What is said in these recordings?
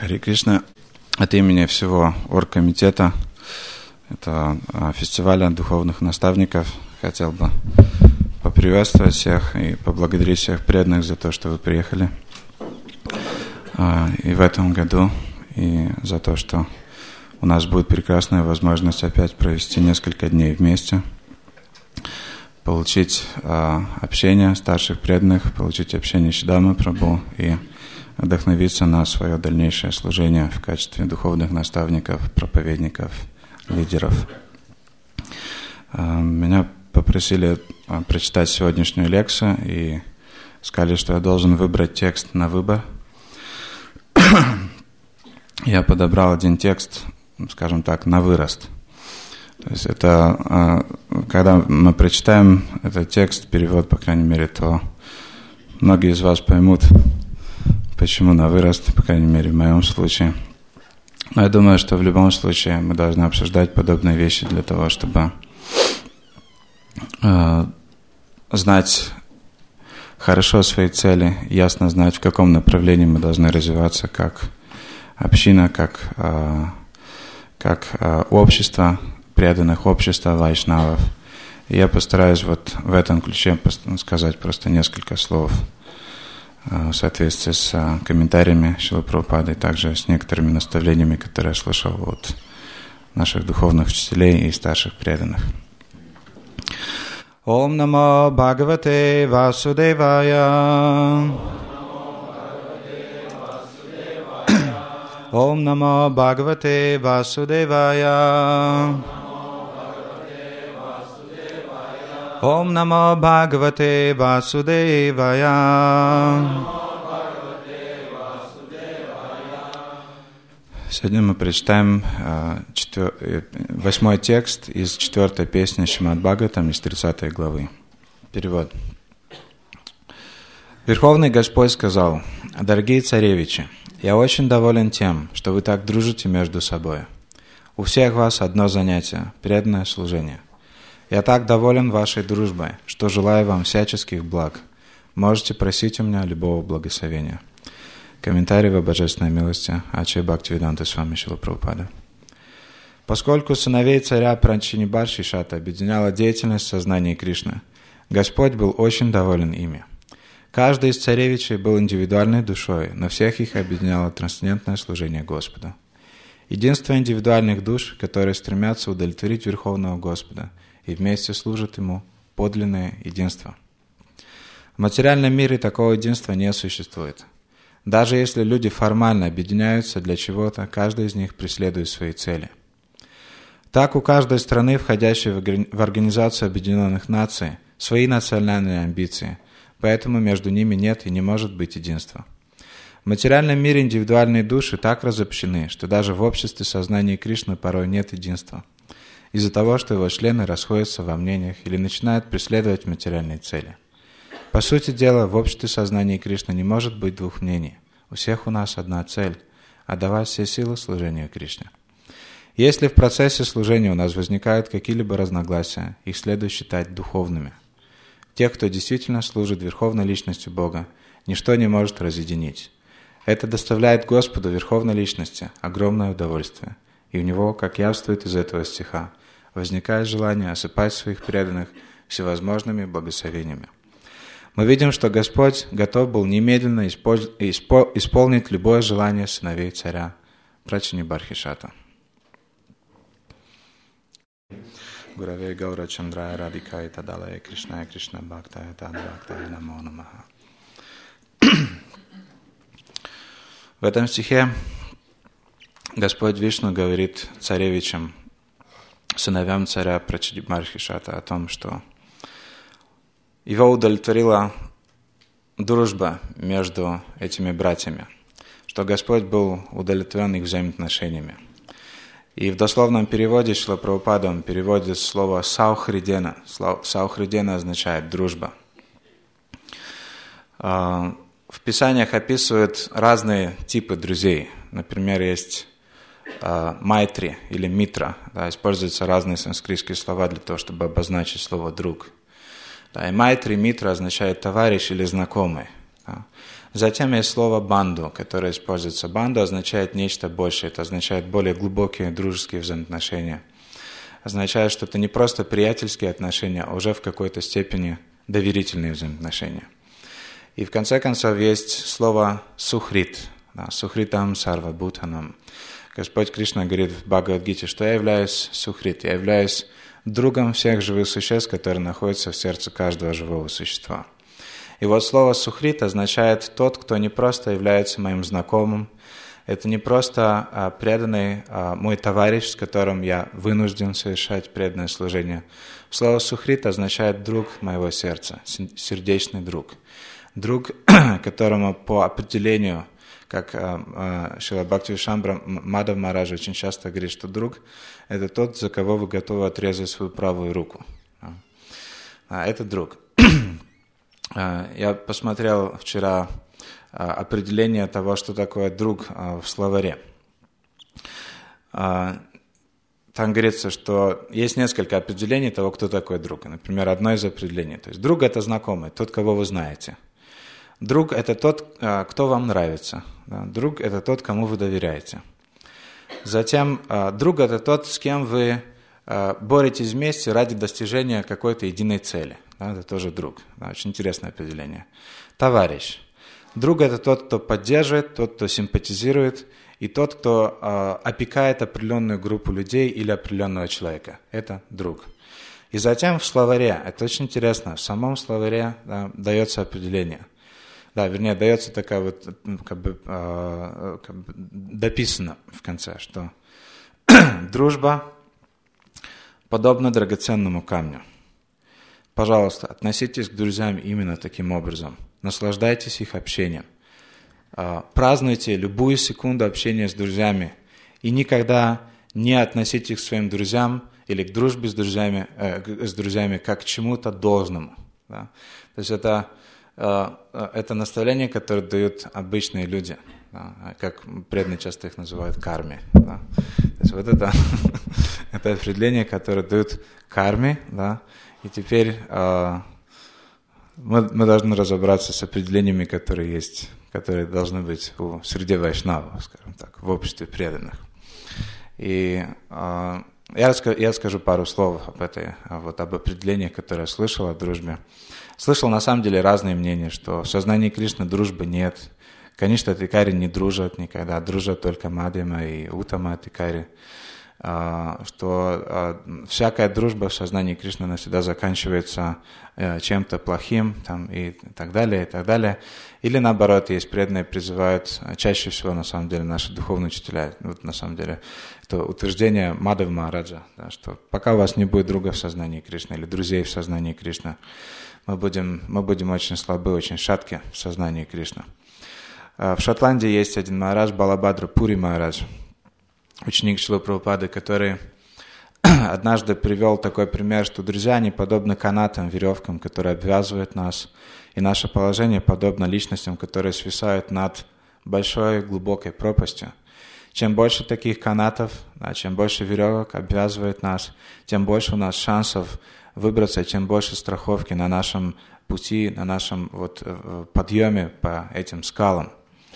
Харе Кришна. От имени всего оргкомитета, это фестиваля духовных наставников, хотел бы поприветствовать всех и поблагодарить всех преданных за то, что вы приехали и в этом году, и за то, что у нас будет прекрасная возможность опять провести несколько дней вместе, получить общение старших преданных, получить общение Шидамы Прабху и вдохновиться на свое дальнейшее служение в качестве духовных наставников, проповедников, лидеров. Меня попросили прочитать сегодняшнюю лекцию и сказали, что я должен выбрать текст на выбор. Я подобрал один текст, скажем так, на вырост. То есть это, когда мы прочитаем этот текст, перевод, по крайней мере, то многие из вас поймут, почему на вырост, по крайней мере, в моем случае. Но я думаю, что в любом случае мы должны обсуждать подобные вещи для того, чтобы знать хорошо свои цели, ясно знать, в каком направлении мы должны развиваться как община, как общество, преданных общества, вайшнавов. И я постараюсь вот в этом ключе сказать просто несколько слов в соответствии с комментариями Шрилы Прабхупады и также с некоторыми наставлениями, которые я слышал от наших духовных учителей и старших преданных. Ом намо Бхагавате Васудевая. Ом намо Бхагавате Васудевая. Ом намо Бхагавате Васудевая. Сегодня мы прочитаем 8 текст из 4 песни Шримад-Бхагаватам из 30 главы. Перевод. Верховный Господь сказал: «Дорогие царевичи, я очень доволен тем, что вы так дружите между собой. У всех вас одно занятие – преданное служение. Я так доволен вашей дружбой, что желаю вам всяческих благ. Можете просить у меня любого благословения». Комментарий во божественной милости Ачарья Бхактивиданта Свами Шрила Прабхупада. Поскольку сыновей царя Пранчинибаршишата объединяла деятельность сознания Кришны, Господь был очень доволен ими. Каждый из царевичей был индивидуальной душой, но всех их объединяло трансцендентное служение Господу. Единство индивидуальных душ, которые стремятся удовлетворить Верховного Господа и вместе служат Ему, подлинное единство. В материальном мире такого единства не существует. Даже если люди формально объединяются для чего-то, каждый из них преследует свои цели. Так у каждой страны, входящей в Организацию Объединенных Наций, свои национальные амбиции, поэтому между ними нет и не может быть единства. В материальном мире индивидуальные души так разобщены, что даже в обществе сознания Кришны порой нет единства, из-за того, что его члены расходятся во мнениях или начинают преследовать материальные цели. По сути дела, в обществе сознания Кришны не может быть двух мнений. У всех у нас одна цель – отдавать все силы служению Кришне. Если в процессе служения у нас возникают какие-либо разногласия, их следует считать духовными. Тех, кто действительно служит Верховной Личности Бога, ничто не может разъединить. Это доставляет Господу Верховной Личности огромное удовольствие, и у Него, как явствует из этого стиха, возникает желание осыпать своих преданных всевозможными благословениями. Мы видим, что Господь готов был немедленно исполнить любое желание сыновей царя Прачинибархишата. Гураве Гаура Чандрая Радикая Тадалая Кришная Кришна Бхактая Тадбхактая Намо Намаха. В этом стихе Господь Вишну говорит царевичам, сыновьям царя Прачинибархишата о том, что его удовлетворила дружба между этими братьями, что Господь был удовлетворен их взаимоотношениями. И в дословном переводе Шрила Прабхупада он переводит слово «саухридена». «Саухридена» означает «дружба». В Писаниях описывают разные типы друзей. Например, есть майтри или митра. Да, используются разные санскритские слова для того, чтобы обозначить слово «друг». Да, и майтри, митра означает товарищ или знакомый. Да. Затем есть слово «банду», которое используется. «Банду» означает нечто большее, это означает более глубокие дружеские взаимоотношения. Означает, что это не просто приятельские отношения, а уже в какой-то степени доверительные взаимоотношения. И в конце концов есть слово «сухрит», «сухритам сарва бутханам». Господь Кришна говорит в Бхагавад-гите, что я являюсь сухрит, я являюсь другом всех живых существ, которые находятся в сердце каждого живого существа. И вот слово «сухрит» означает тот, кто не просто является моим знакомым, это не просто преданный мой товарищ, с которым я вынужден совершать преданное служение. Слово «сухрит» означает друг моего сердца, сердечный друг. Друг, которому по определению, как Шрила Бхактивишамбра Мадхав Махарадж очень часто говорит, что друг – это тот, за кого вы готовы отрезать свою правую руку. Это друг. Я посмотрел вчера определение того, что такое друг в словаре. Там говорится, что есть несколько определений того, кто такой друг. Например, одно из определений. То есть друг – это знакомый, тот, кого вы знаете. Друг – это тот, кто вам нравится. Друг – это тот, кому вы доверяете. Затем друг – это тот, с кем вы боретесь вместе ради достижения какой-то единой цели. Это тоже друг. Очень интересное определение. Товарищ. Друг – это тот, кто поддерживает, тот, кто симпатизирует, и тот, кто опекает определенную группу людей или определенного человека. Это друг. И затем в словаре, это очень интересно, в самом словаре дается определение. Вернее, дается такая вот, дописано в конце, что дружба подобна драгоценному камню. Пожалуйста, относитесь к друзьям именно таким образом. Наслаждайтесь их общением. Празднуйте любую секунду общения с друзьями. И никогда не относитесь к своим друзьям или к дружбе с друзьями как к чему-то должному. Да? То есть это наставление, которое дают обычные люди. Да? Как преданные часто их называют карме. Да? То есть вот это определение, которое дают карме. Да? И теперь мы должны разобраться с определениями, которые есть, которые должны быть среди вайшнавов, скажем так, в обществе преданных. И я скажу пару слов об определении, которое я слышал о дружбе. Слышал на самом деле разные мнения, что в сознании Кришны дружбы нет. Конечно, Адхикари не дружат никогда, дружат только Мадхьяма и Уттама Адхикари. Что всякая дружба в сознании Кришны навсегда заканчивается чем-то плохим и так далее, и так далее. Или наоборот, есть преданные призывают, чаще всего на самом деле наши духовные учителя, на самом деле, это утверждение Мадхава Махараджа, что пока у вас не будет друга в сознании Кришны или друзей в сознании Кришны, мы будем очень слабы, очень шатки в сознании Кришны. В Шотландии есть один Махарадж, Балабхадра Пури Махарадж, ученик Шрилы Прабхупады, который однажды привел такой пример, что друзья, они подобны канатам, веревкам, которые обвязывают нас, и наше положение подобно личностям, которые свисают над большой глубокой пропастью. Чем больше таких канатов, чем больше веревок обвязывает нас, тем больше у нас шансов выбраться, тем больше страховки на нашем пути, на нашем подъеме по этим скалам.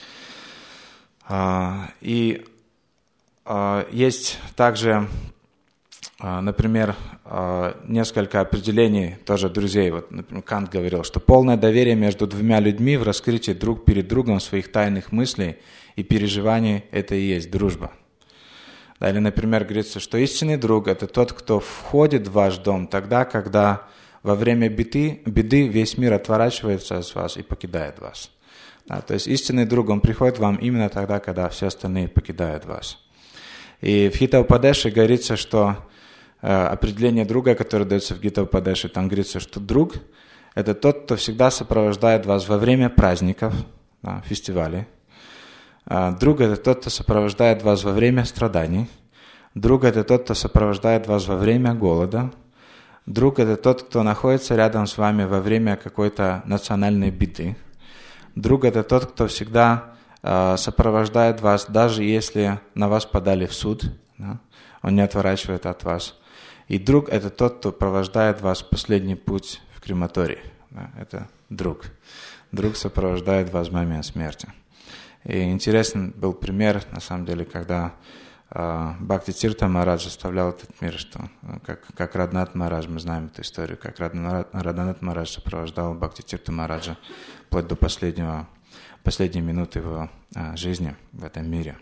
И есть также, например, несколько определений тоже друзей. Например, Кант говорил, что полное доверие между двумя людьми в раскрытии друг перед другом своих тайных мыслей и переживаний – это и есть дружба. Или, например, говорится, что истинный друг – это тот, кто входит в ваш дом тогда, когда во время беды весь мир отворачивается от вас и покидает вас. То есть истинный друг, он приходит к вам именно тогда, когда все остальные покидают вас. И в Гита-упадеше говорится, что определение друга, которое дается в Гита-упадеше, там говорится, что друг – это тот, кто всегда сопровождает вас во время праздников, фестивалей. Друг – это тот, кто сопровождает вас во время страданий. Друг – это тот, кто сопровождает вас во время голода. Друг – это тот, кто находится рядом с вами во время какой-то национальной беды. Друг – это тот, кто всегда сопровождает вас, даже если на вас подали в суд, он не отворачивает от вас. И друг – это тот, кто провождает вас в последний путь в крематорий. Это друг. друг сопровождает вас в момент смерти. И интересный был пример, на самом деле, когда Бхактитиртха Махарадж оставлял этот мир, что как Радханат Махарадж, мы знаем эту историю, как Радханат Махарадж сопровождал Бхактитиртха Махараджа вплоть до последней минуты его жизни в этом мире.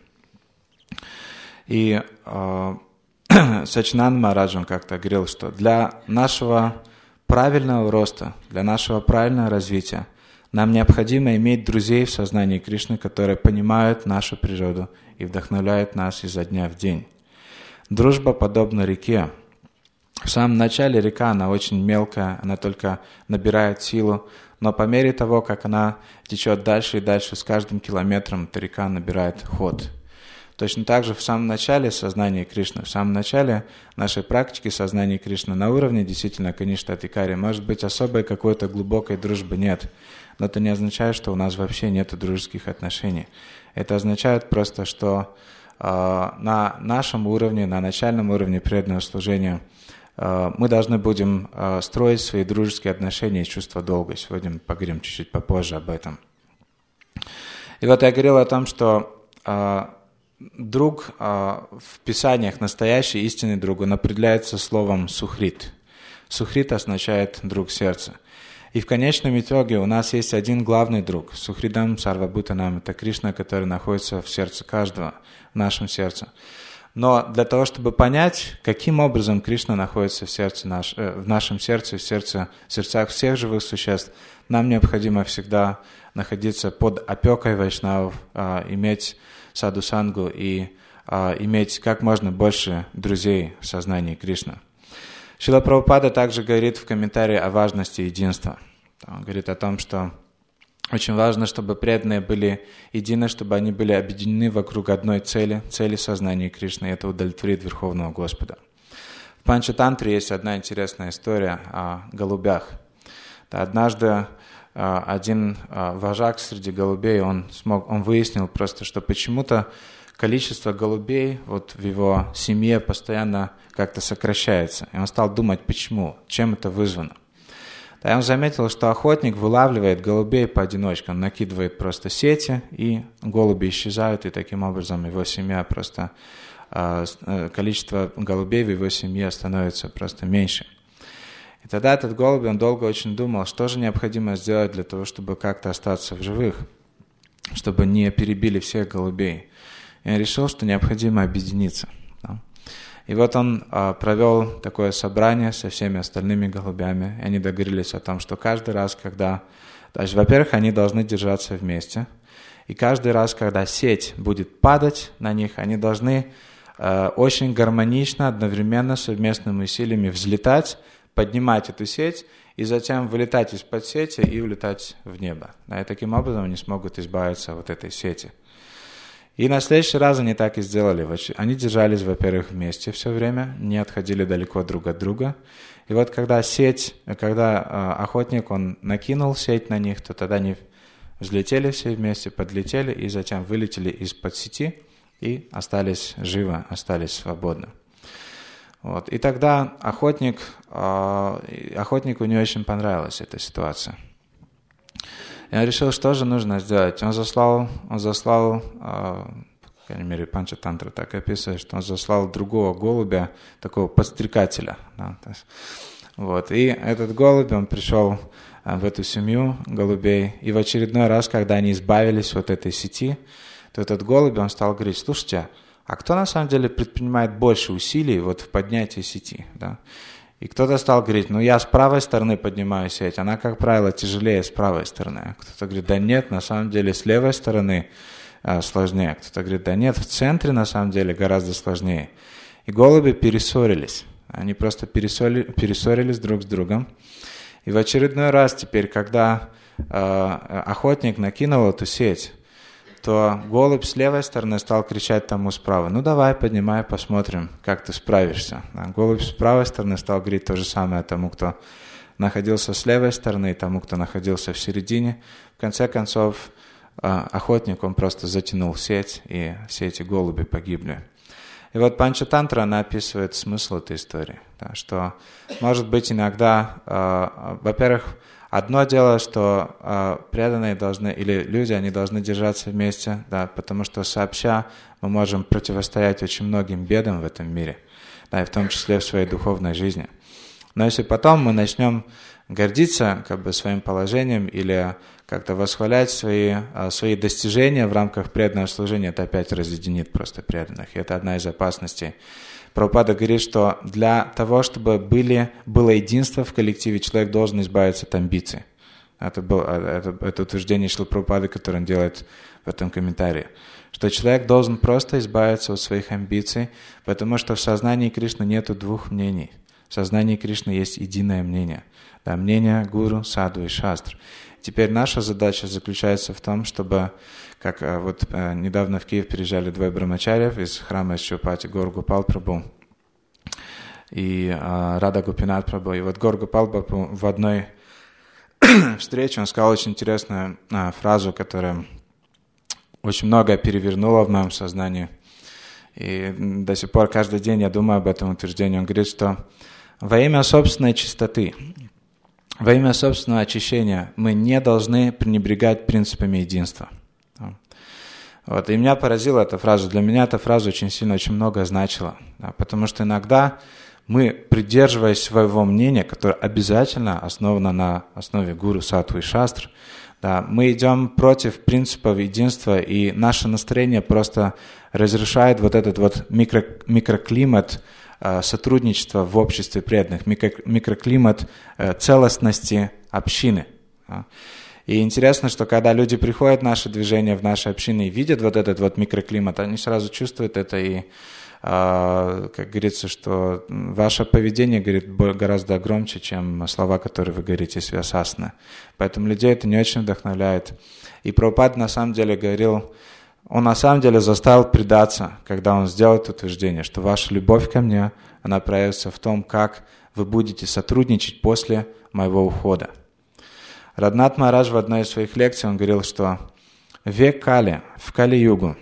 И Сачинанда Махарадж, он как-то говорил, что для нашего правильного роста, для нашего правильного развития нам необходимо иметь друзей в сознании Кришны, которые понимают нашу природу и вдохновляют нас изо дня в день. Дружба подобна реке. В самом начале река, она очень мелкая, она только набирает силу, но по мере того, как она течет дальше и дальше, с каждым километром эта река набирает ход. Точно так же в самом начале сознания Кришны, в самом начале нашей практики сознания Кришны на уровне действительно Каништха-Адхикари, может быть, особой какой-то глубокой дружбы нет. Но это не означает, что у нас вообще нет дружеских отношений. Это означает просто, что на нашем уровне, на начальном уровне преданного служения мы должны будем строить свои дружеские отношения и чувство долга. Сегодня мы поговорим чуть-чуть попозже об этом. И вот я говорил о том, что друг в Писаниях, настоящий истинный друг, он определяется словом «сухрит». «Сухрит» означает «друг сердца». И в конечном итоге у нас есть один главный друг, Сухридам Сарвабхутанам, это Кришна, который находится в сердце каждого, в нашем сердце. Но для того, чтобы понять, каким образом Кришна находится в нашем сердце, в сердцах всех живых существ, нам необходимо всегда находиться под опекой вайшнавов, иметь саду-сангу и иметь как можно больше друзей в сознании Кришны. Шрила Прабхупада также говорит в комментарии о важности единства. Он говорит о том, что очень важно, чтобы преданные были едины, чтобы они были объединены вокруг одной цели сознания Кришны, и это удовлетворит Верховного Господа. В Панчатантре есть одна интересная история о голубях. Однажды один вожак среди голубей, он выяснил просто, что почему-то количество голубей вот в его семье постоянно как-то сокращается. И он стал думать, почему, чем это вызвано. И он заметил, что охотник вылавливает голубей поодиночке, он накидывает просто сети, и голуби исчезают, и таким образом его семья просто, количество голубей в его семье становится просто меньше. И тогда этот голубь, он долго очень думал, что же необходимо сделать для того, чтобы как-то остаться в живых, чтобы не перебили всех голубей. И он решил, что необходимо объединиться. И вот он провел такое собрание со всеми остальными голубями. И они договорились о том, что каждый раз, когда... Значит, во-первых, они должны держаться вместе. И каждый раз, когда сеть будет падать на них, они должны очень гармонично, одновременно, совместными усилиями взлетать, поднимать эту сеть и затем вылетать из-под сети и улетать в небо. И таким образом они смогут избавиться от этой сети. И на следующий раз они так и сделали. Они держались, во-первых, вместе все время, не отходили далеко друг от друга. И вот когда охотник, он накинул сеть на них, то тогда они взлетели все вместе, подлетели и затем вылетели из-под сети и остались живы, остались свободны. Вот. И тогда охотнику не очень понравилась эта ситуация. И он решил, что же нужно сделать. Он заслал, по крайней мере, Панчатантра так описывает, что он заслал другого голубя, такого подстрекателя. Да, вот. И этот голубь, он пришел в эту семью голубей, и в очередной раз, когда они избавились от этой сети, то этот голубь, он стал говорить: слушайте, а кто на самом деле предпринимает больше усилий вот в поднятии сети? Да? И кто-то стал говорить: ну я с правой стороны поднимаю сеть, она, как правило, тяжелее с правой стороны. Кто-то говорит: да нет, на самом деле с левой стороны сложнее. Кто-то говорит: да нет, в центре на самом деле гораздо сложнее. И голуби перессорились. Они просто перессорились друг с другом. И в очередной раз теперь, когда охотник накинул эту сеть, то голубь с левой стороны стал кричать тому справа: ну давай, поднимай, посмотрим, как ты справишься. А голубь с правой стороны стал говорить то же самое тому, кто находился с левой стороны, и тому, кто находился в середине. В конце концов, охотник, он просто затянул сеть, и все эти голуби погибли. И вот Панчатантра, она описывает смысл этой истории, да, что, может быть, иногда, во-первых, Одно дело, что преданные должны, или люди, они должны держаться вместе, да, потому что сообща мы можем противостоять очень многим бедам в этом мире, да, и в том числе в своей духовной жизни. Но если потом мы начнем гордиться как бы своим положением или как-то восхвалять свои достижения в рамках преданного служения, это опять разъединит просто преданных. И это одна из опасностей. Прабхупада говорит, что для того, чтобы было единство в коллективе, человек должен избавиться от амбиций. Это утверждение Шрилы Прабхупады, которое он делает в этом комментарии. Что человек должен просто избавиться от своих амбиций, потому что в сознании Кришны нету двух мнений. В сознании Кришны есть единое мнение. Да, мнение гуру, саду и шастр. Теперь наша задача заключается в том, чтобы, как вот недавно в Киев приезжали двое брамачарьев из храма Шилпати, Гаур Гопал Прабху и Рада Гопинат Прабху. И вот Гаур Гопал Прабху в одной встрече, он сказал очень интересную фразу, которая очень многое перевернула в моем сознании. И до сих пор каждый день я думаю об этом утверждении. Он говорит, что во имя собственной чистоты, во имя собственного очищения мы не должны пренебрегать принципами единства. Вот. И меня поразила эта фраза. Для меня эта фраза очень сильно, очень много значила. Да, потому что иногда мы, придерживаясь своего мнения, которое обязательно основано на основе гуру, саттвы и шастр, да, мы идем против принципов единства, и наше настроение просто разрушает вот этот вот микроклимат сотрудничества в обществе преданных, микроклимат целостности общины. И интересно, что когда люди приходят в наше движение, в наши общины и видят вот этот вот микроклимат, они сразу чувствуют это, и, как говорится, что ваше поведение говорит гораздо громче, чем слова, которые вы говорите свясасаны. Поэтому людей это не очень вдохновляет. И Прабхупада на самом деле говорил, он на самом деле заставил предаться, когда он сделал это утверждение, что ваша любовь ко мне, она проявится в том, как вы будете сотрудничать после моего ухода. Радханат Махарадж в одной из своих лекций он говорил, что век Кали, в Кали-югу,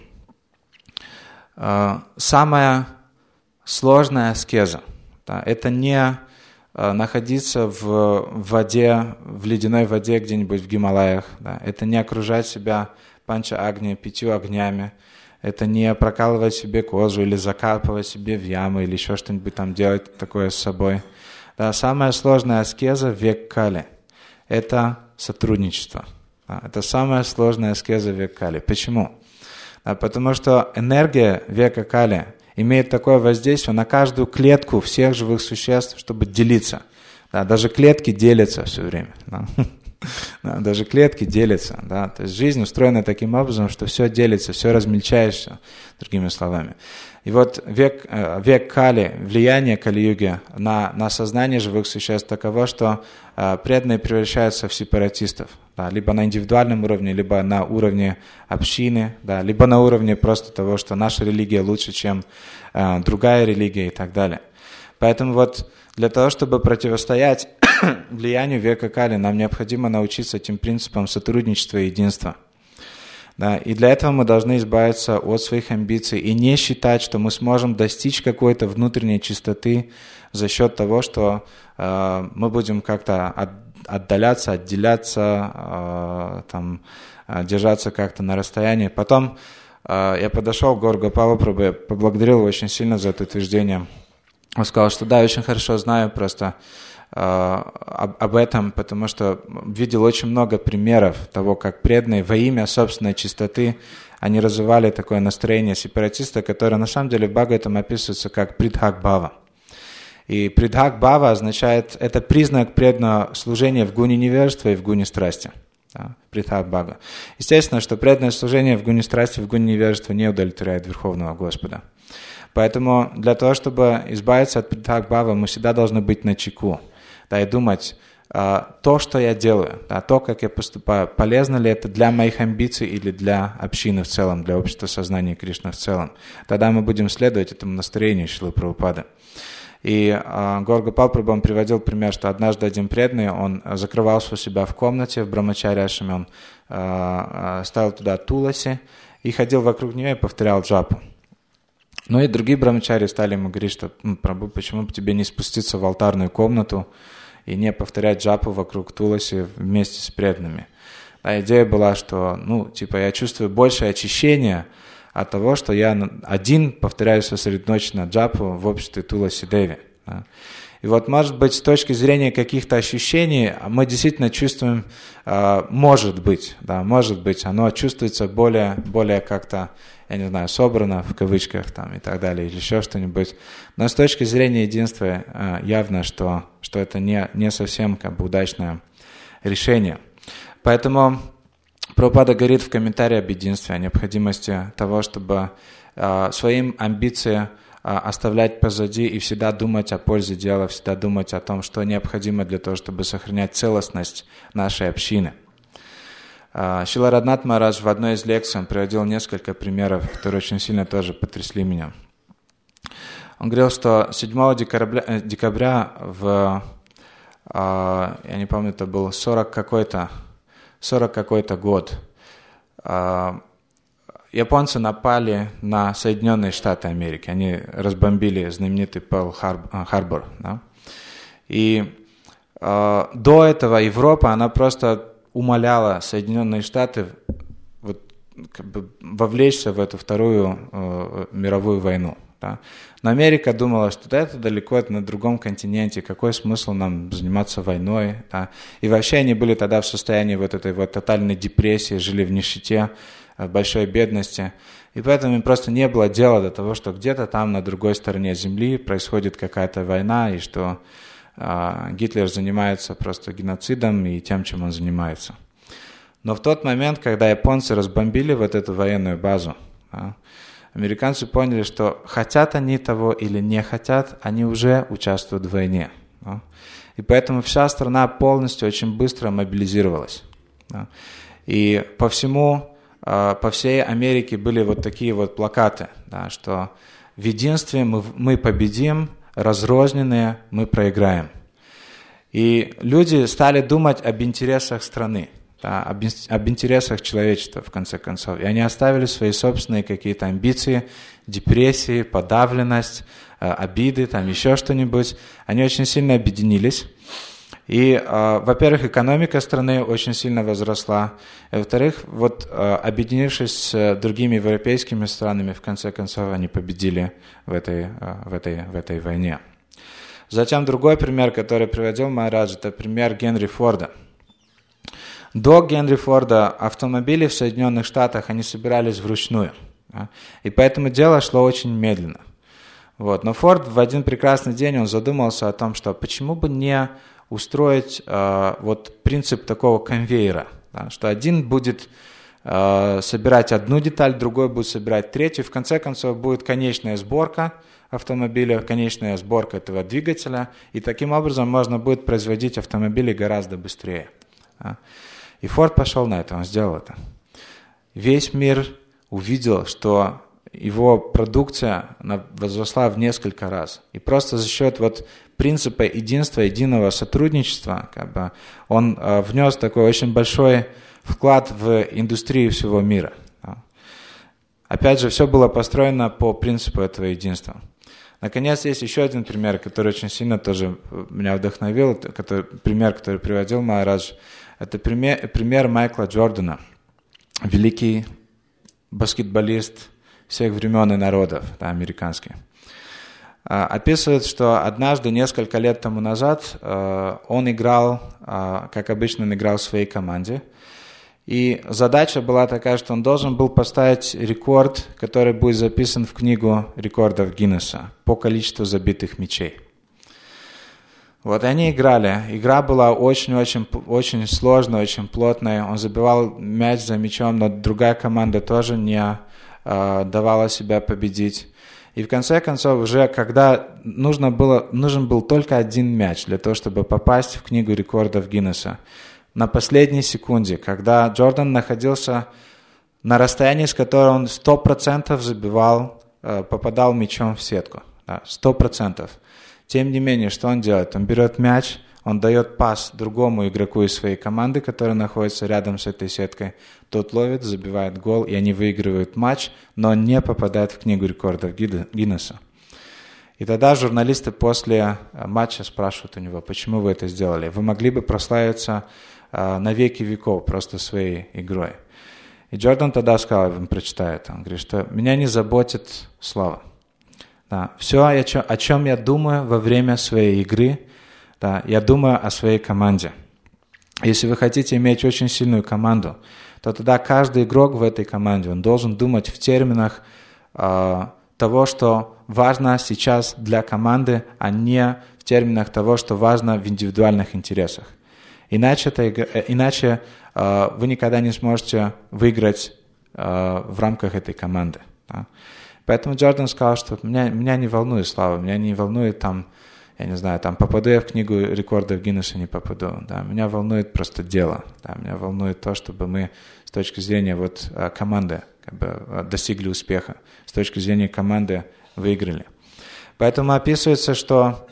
самая сложная аскеза, да, это не находиться в воде, в ледяной воде где-нибудь в Гималаях, да, это не окружать себя панча-агни, 5 огнями, это не прокалывать себе кожу или закапывать себе в ямы или еще что-нибудь там делать такое с собой. Да, самая сложная аскеза в век Кали – это сотрудничество. Да, это самая сложная аскеза в век Кали. Почему? Да, потому что энергия века Кали имеет такое воздействие на каждую клетку всех живых существ, чтобы делиться. Да, даже клетки делятся все время. Да. Да, даже клетки делятся. Да. То есть жизнь устроена таким образом, что все делится, все размельчаешься, другими словами. И вот век Кали, влияние Кали-юги на сознание живых существ таково, что преданные превращаются в сепаратистов. Да, либо на индивидуальном уровне, либо на уровне общины, да, либо на уровне просто того, что наша религия лучше, чем другая религия и так далее. Поэтому вот для того, чтобы противостоять влиянию века Кали, нам необходимо научиться этим принципам сотрудничества и единства. Да, и для этого мы должны избавиться от своих амбиций и не считать, что мы сможем достичь какой-то внутренней чистоты за счет того, что мы будем как-то отдаляться, отделяться, держаться как-то на расстоянии. Потом я подошел к Гаур Гопалу Прабху, поблагодарил его очень сильно за это утверждение. Он сказал, что да, я очень хорошо знаю просто об этом, потому что видел очень много примеров того, как преданные во имя собственной чистоты, они развивали такое настроение сепаратиста, которое на самом деле в Бхагаватам описывается как придхак-бхава. И придхак-бхава означает, это признак преданного служения в гуне невежества и в гуне страсти. Да, придхак-бхава. Естественно, что преданное служение в гуне страсти, в гуне невежества не удовлетворяет Верховного Господа. Поэтому для того, чтобы избавиться от придхак-бхавы, мы всегда должны быть начеку. Да, и думать, то, что я делаю, да, то, как я поступаю, полезно ли это для моих амбиций или для общины в целом, для общества сознания Кришны в целом. Тогда мы будем следовать этому настроению Шрилы Прабхупады. И Гаур Гопал Прабху приводил пример, что однажды один преданный, он закрывался у себя в комнате в Брамачарья-ашраме, он ставил туда туласи и ходил вокруг нее и повторял джапу. Ну и другие брамачари стали ему говорить, что Прабху, почему бы тебе не спуститься в алтарную комнату и не повторять джапу вокруг Туласи вместе с преданными. А идея была, что, я чувствую большее очищение от того, что я один повторяю сосредоточенно джапу в обществе Туласи Деви. Да. И вот, может быть, с точки зрения каких-то ощущений, мы действительно чувствуем, может быть, оно чувствуется более как-то, я не знаю, собрано в кавычках там, и так далее, или еще что-нибудь. Но с точки зрения единства явно, что это не совсем как бы удачное решение. Поэтому Прабхупада говорит в комментарии об единстве, о необходимости того, чтобы своим амбиции оставлять позади и всегда думать о пользе дела, всегда думать о том, что необходимо для того, чтобы сохранять целостность нашей общины. Шрила Радханат Махарадж в одной из лекций он приводил несколько примеров, которые очень сильно тоже потрясли меня. Он говорил, что 7 декабря я не помню, это был 40 какой-то год, японцы напали на Соединенные Штаты Америки. Они разбомбили знаменитый Перл-Харбор. Да? И до этого Европа, она просто умоляла Соединенные Штаты вовлечься в эту Вторую мировую войну. Да? Но Америка думала, что это далеко, это на другом континенте, какой смысл нам заниматься войной. Да? И вообще они были тогда в состоянии этой тотальной депрессии, жили в нищете, в большой бедности. И поэтому им просто не было дела до того, что где-то там на другой стороне земли происходит какая-то война, и что Гитлер занимается просто геноцидом и тем, чем он занимается. Но в тот момент, когда японцы разбомбили эту военную базу, да, американцы поняли, что хотят они того или не хотят, они уже участвуют в войне. Да. И поэтому вся страна полностью очень быстро мобилизировалась. Да. И по всей Америке были такие плакаты, да, что в единстве мы победим, разрозненные мы проиграем. И люди стали думать об интересах страны, да, об интересах человечества, в конце концов. И они оставили свои собственные какие-то амбиции, депрессии, подавленность, обиды, там еще что-нибудь. Они очень сильно объединились. И, во-первых, экономика страны очень сильно возросла. И, во-вторых, объединившись с другими европейскими странами, в конце концов, они победили в этой войне. Затем другой пример, который приводил Махарадж, это пример Генри Форда. До Генри Форда автомобили в Соединенных Штатах, они собирались вручную. Да? И поэтому дело шло очень медленно. Но Форд в один прекрасный день он задумался о том, что почему бы не устроить принцип такого конвейера, да, что один будет собирать одну деталь, другой будет собирать третью, в конце концов будет конечная сборка автомобиля, конечная сборка этого двигателя, и таким образом можно будет производить автомобили гораздо быстрее. Да. И Форд пошел на это, он сделал это. Весь мир увидел, что его продукция возросла в несколько раз. И просто за счет принципа единства, единого сотрудничества, он внес такой очень большой вклад в индустрию всего мира. Опять же, все было построено по принципу этого единства. Наконец, есть еще один пример, который очень сильно тоже меня вдохновил, пример, который приводил Махарадж. Это пример Майкла Джордана, великий баскетболист всех времен и народов, да, американский. Описывает, что однажды, несколько лет тому назад, он играл, как обычно, он играл в своей команде. И задача была такая, что он должен был поставить рекорд, который будет записан в книгу рекордов Гиннесса по количеству забитых мячей. И они играли. Игра была очень сложная, очень плотная. Он забивал мяч за мячом, но другая команда тоже не давала себя победить. И в конце концов, уже когда нужен был только один мяч для того, чтобы попасть в книгу рекордов Гиннесса, на последней секунде, когда Джордан находился на расстоянии, с которого он 100% забивал, попадал мячом в сетку. Да, 100%. Тем не менее, что он делает? Он берет мяч, он дает пас другому игроку из своей команды, который находится рядом с этой сеткой. Тот ловит, забивает гол, и они выигрывают матч, но он не попадает в книгу рекордов Гиннесса. И тогда журналисты после матча спрашивают у него, почему вы это сделали? Вы могли бы прославиться на веки веков просто своей игрой. И Джордан тогда сказал, я вам прочитаю это, он говорит, что меня не заботит слава. Да, все, о чем я думаю во время своей игры, да, я думаю о своей команде. Если вы хотите иметь очень сильную команду, то тогда каждый игрок в этой команде, он должен думать в терминах того, что важно сейчас для команды, а не в терминах того, что важно в индивидуальных интересах. Иначе вы никогда не сможете выиграть в рамках этой команды. Да. Поэтому Джордан сказал, что меня не волнует слава, меня не волнует там, я не знаю, там попаду я в книгу рекордов Гиннесса, не попаду. Да. Меня волнует просто дело. Да. Меня волнует то, чтобы мы с точки зрения команды достигли успеха, с точки зрения команды выиграли. Поэтому описывается, что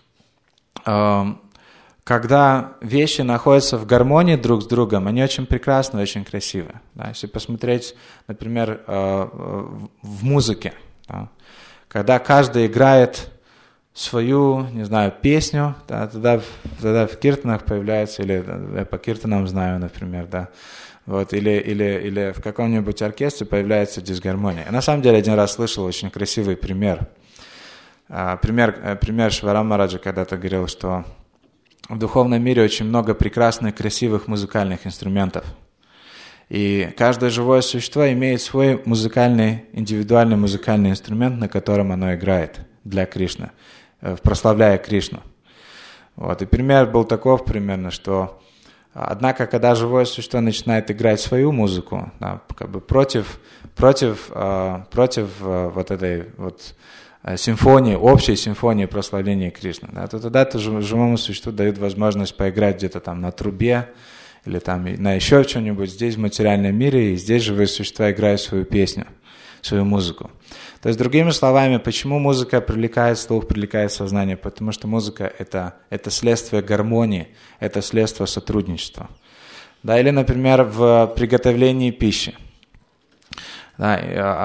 когда вещи находятся в гармонии друг с другом, они очень прекрасны, очень красивы. Да, если посмотреть, например, в музыке, да, когда каждый играет свою, не знаю, песню, да, тогда в киртанах появляется, или я по киртанам знаю, например, да, вот, или в каком-нибудь оркестре появляется дисгармония. Я на самом деле один раз слышал очень красивый пример. Пример Шварам Мараджа когда-то говорил, что в духовном мире очень много прекрасных, красивых музыкальных инструментов. И каждое живое существо имеет свой индивидуальный музыкальный инструмент, на котором оно играет для Кришны, прославляя Кришну. Вот. И пример был таков примерно, что однако, когда живое существо начинает играть свою музыку, да, как бы против вот этой вот симфонии, общей симфонии прославления Кришны, да, то тогда живому существу дают возможность поиграть где-то там на трубе или там на еще что-нибудь здесь в материальном мире, и здесь живые существа играют свою песню, свою музыку. То есть, другими словами, почему музыка привлекает слух, привлекает сознание? Потому что музыка – это следствие гармонии, это следствие сотрудничества. Да, или, например, в приготовлении пищи. Да,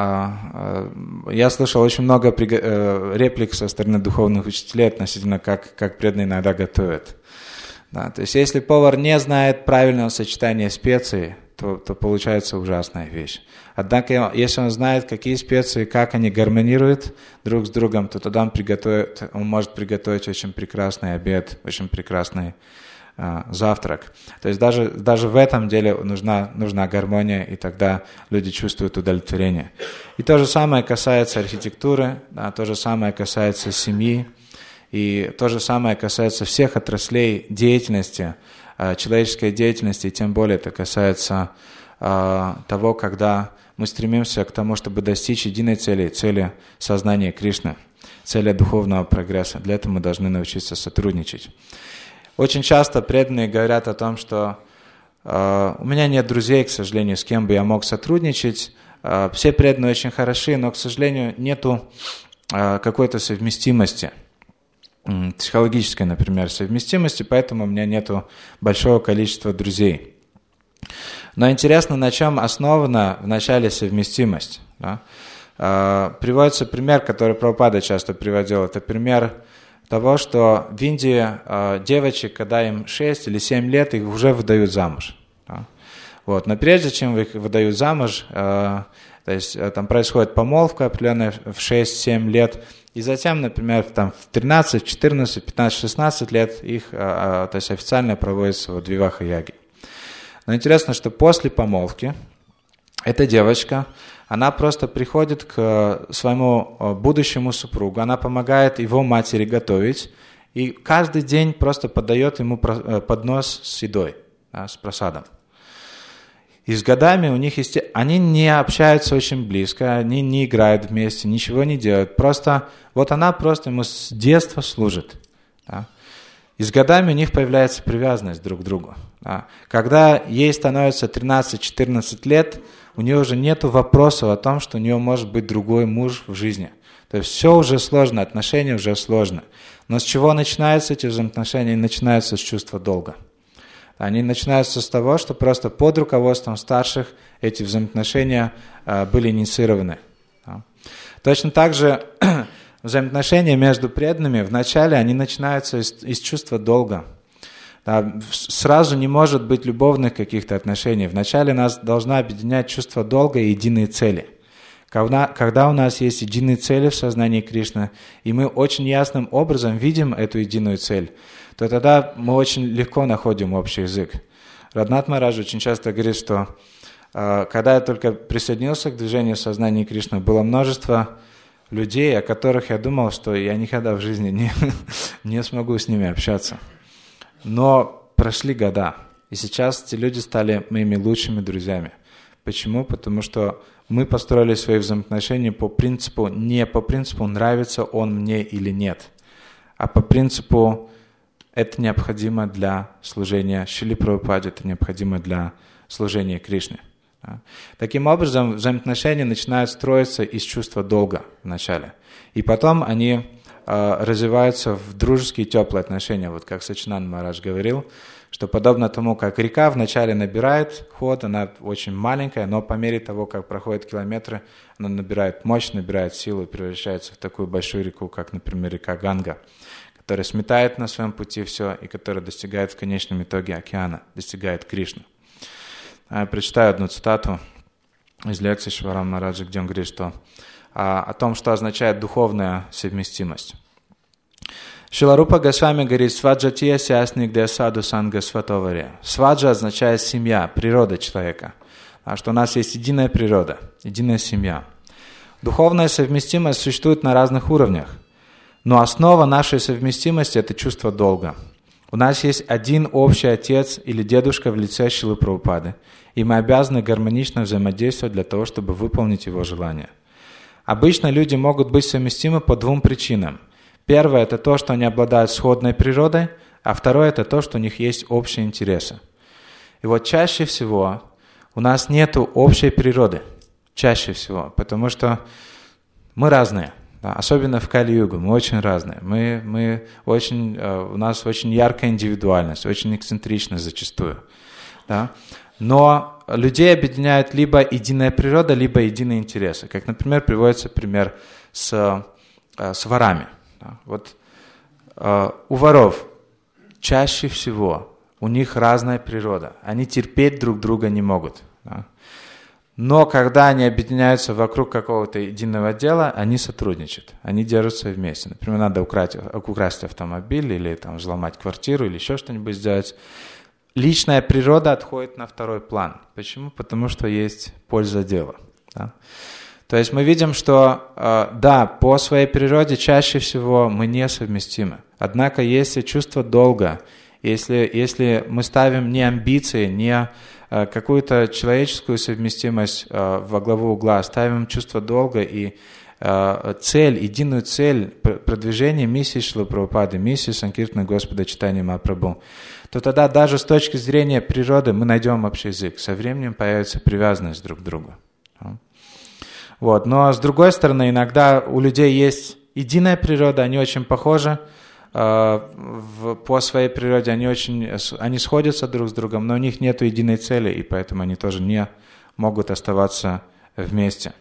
я слышал очень много реплик со стороны духовных учителей относительно, как преданные иногда готовят. Да, то есть, если повар не знает правильного сочетания специй, то получается ужасная вещь. Однако, если он знает, какие специи, как они гармонируют друг с другом, то тогда он может приготовить очень прекрасный обед, очень прекрасный завтрак. То есть даже в этом деле нужна гармония, и тогда люди чувствуют удовлетворение. И то же самое касается архитектуры, да, то же самое касается семьи, и то же самое касается всех отраслей деятельности, человеческой деятельности, и тем более это касается того, когда мы стремимся к тому, чтобы достичь единой цели сознания Кришны, цели духовного прогресса. Для этого мы должны научиться сотрудничать. Очень часто преданные говорят о том, что у меня нет друзей, к сожалению, с кем бы я мог сотрудничать. Все преданные очень хороши, но, к сожалению, нету какой-то совместимости, психологической, например, совместимости, поэтому у меня нету большого количества друзей. Но интересно, на чем основана вначале совместимость. Да? Приводится пример, который Прабхупада часто приводил. Это пример того, что в Индии девочек, когда им 6 или 7 лет, их уже выдают замуж. Да? Вот. Но прежде чем их выдают замуж, то есть там происходит помолвка определенная в 6-7 лет, и затем, например, там, в 13, 14, 15, 16 лет их то есть официально проводится вот виваха-яги. Но интересно, что после помолвки эта девочка, она просто приходит к своему будущему супругу, она помогает его матери готовить, и каждый день просто подает ему поднос с едой, да, с прасадом. И с годами у них они не общаются очень близко, они не играют вместе, ничего не делают. Просто вот она просто ему с детства служит. Да. И с годами у них появляется привязанность друг к другу. Да. Когда ей становится 13-14 лет, у нее уже нет вопросов о том, что у нее может быть другой муж в жизни. То есть все уже сложно, отношения уже сложны. Но с чего начинаются эти взаимоотношения? Они начинаются с чувства долга. Они начинаются с того, что просто под руководством старших эти взаимоотношения были инициированы. Точно так же взаимоотношения между преданными, вначале они начинаются из чувства долга. Да, сразу не может быть любовных каких-то отношений. Вначале нас должна объединять чувство долга и единые цели. Когда у нас есть единые цели в сознании Кришны, и мы очень ясным образом видим эту единую цель, то тогда мы очень легко находим общий язык. Радханат Махарадж очень часто говорит, что когда я только присоединился к движению сознания Кришны, было множество людей, о которых я думал, что я никогда в жизни не смогу с ними общаться. Но прошли года, и сейчас эти люди стали моими лучшими друзьями. Почему? Потому что мы построили свои взаимоотношения по принципу, не по принципу нравится он мне или нет, а по принципу это необходимо для служения Шриле Прабхупаде, это необходимо для служения Кришне. Таким образом, взаимоотношения начинают строиться из чувства долга вначале, и потом они развиваются в дружеские теплые отношения. Вот как Сачинанда Махарадж говорил, что подобно тому, как река вначале набирает ход, она очень маленькая, но по мере того, как проходят километры, она набирает мощь, набирает силу и превращается в такую большую реку, как, например, река Ганга, которая сметает на своем пути все и которая достигает в конечном итоге океана, достигает Кришны. Я прочитаю одну цитату из лекции Шиварама Махараджа, где он говорит, что о том, что означает духовная совместимость. Шрила Рупа Госвами говорит: «Сваджатия сясник де саду санга сватоваре». Сваджа означает семья, природа человека. Что у нас есть единая природа, единая семья. Духовная совместимость существует на разных уровнях, но основа нашей совместимости – это чувство долга. У нас есть один общий отец или дедушка в лице Шрилы Прабхупады, и мы обязаны гармонично взаимодействовать для того, чтобы выполнить его желание. Обычно люди могут быть совместимы по двум причинам. Первое – это то, что они обладают сходной природой, а второе – это то, что у них есть общие интересы. И вот чаще всего у нас нет общей природы. Чаще всего, потому что мы разные. Да, особенно в Кали-югу, мы очень разные. У нас очень яркая индивидуальность, очень эксцентричность зачастую. Да? Но людей объединяет либо единая природа, либо единые интересы. Как, например, приводится пример с ворами. Да? Вот у воров чаще всего у них разная природа. Они терпеть друг друга не могут. Да? Но когда они объединяются вокруг какого-то единого дела, они сотрудничают, они держатся вместе. Например, надо украсть автомобиль или там, взломать квартиру или еще что-нибудь сделать. Личная природа отходит на второй план. Почему? Потому что есть польза дела. Да? То есть мы видим, что да, по своей природе чаще всего мы несовместимы. Однако если чувство долга, если мы ставим не амбиции, не какую-то человеческую совместимость во главу угла, ставим чувство долга и единую цель продвижения миссии Шрилы Прабхупады, миссии Санкиртана Господа Чайтанья Махапрабху, то тогда даже с точки зрения природы мы найдем общий язык. Со временем появится привязанность друг к другу. Вот. Но с другой стороны, иногда у людей есть единая природа, они очень похожи, по своей природе они сходятся друг с другом, но у них нет единой цели, и поэтому они тоже не могут оставаться вместе.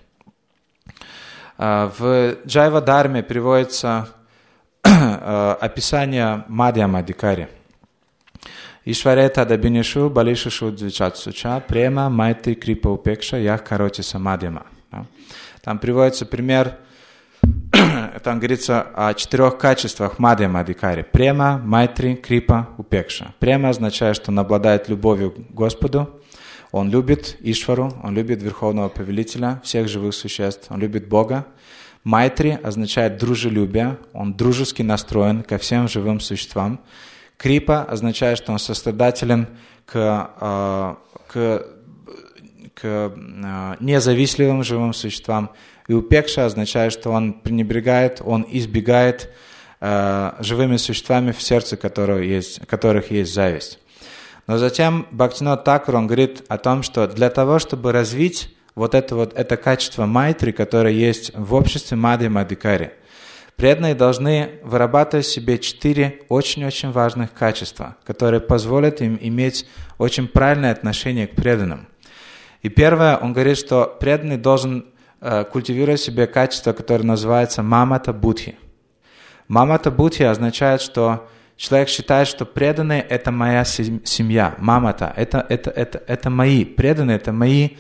В Джайва-дарме приводится описание Мадьяма-адикари. Ишварета дабинишу балишишу двичатсуча према майти крипа упекша ях кароти самадьяма. Там приводится пример. Там говорится о 4 качествах Мадьяма-адикари. Према, майтри, крипа, упекша. Према означает, что он обладает любовью к Господу, он любит Ишвару, он любит Верховного Повелителя всех живых существ, он любит Бога. Майтри означает дружелюбие, он дружески настроен ко всем живым существам. Крипа означает, что он сострадателен к независливым живым существам. И упекша означает, что он пренебрегает, он избегает живыми существами, в сердце которых есть зависть. Но затем Бхактивинода Тхакур, он говорит о том, что для того, чтобы развить это качество майтри, которое есть в обществе Мадьяма-адикари, преданные должны вырабатывать в себе 4 очень-очень важных качества, которые позволят им иметь очень правильное отношение к преданным. И первое, он говорит, что преданный должен культивирует в себе качество, которое называется мамата будхи. Мамата будхи означает, что человек считает, что преданные – это моя семья. Мамата – это мои. Преданные – это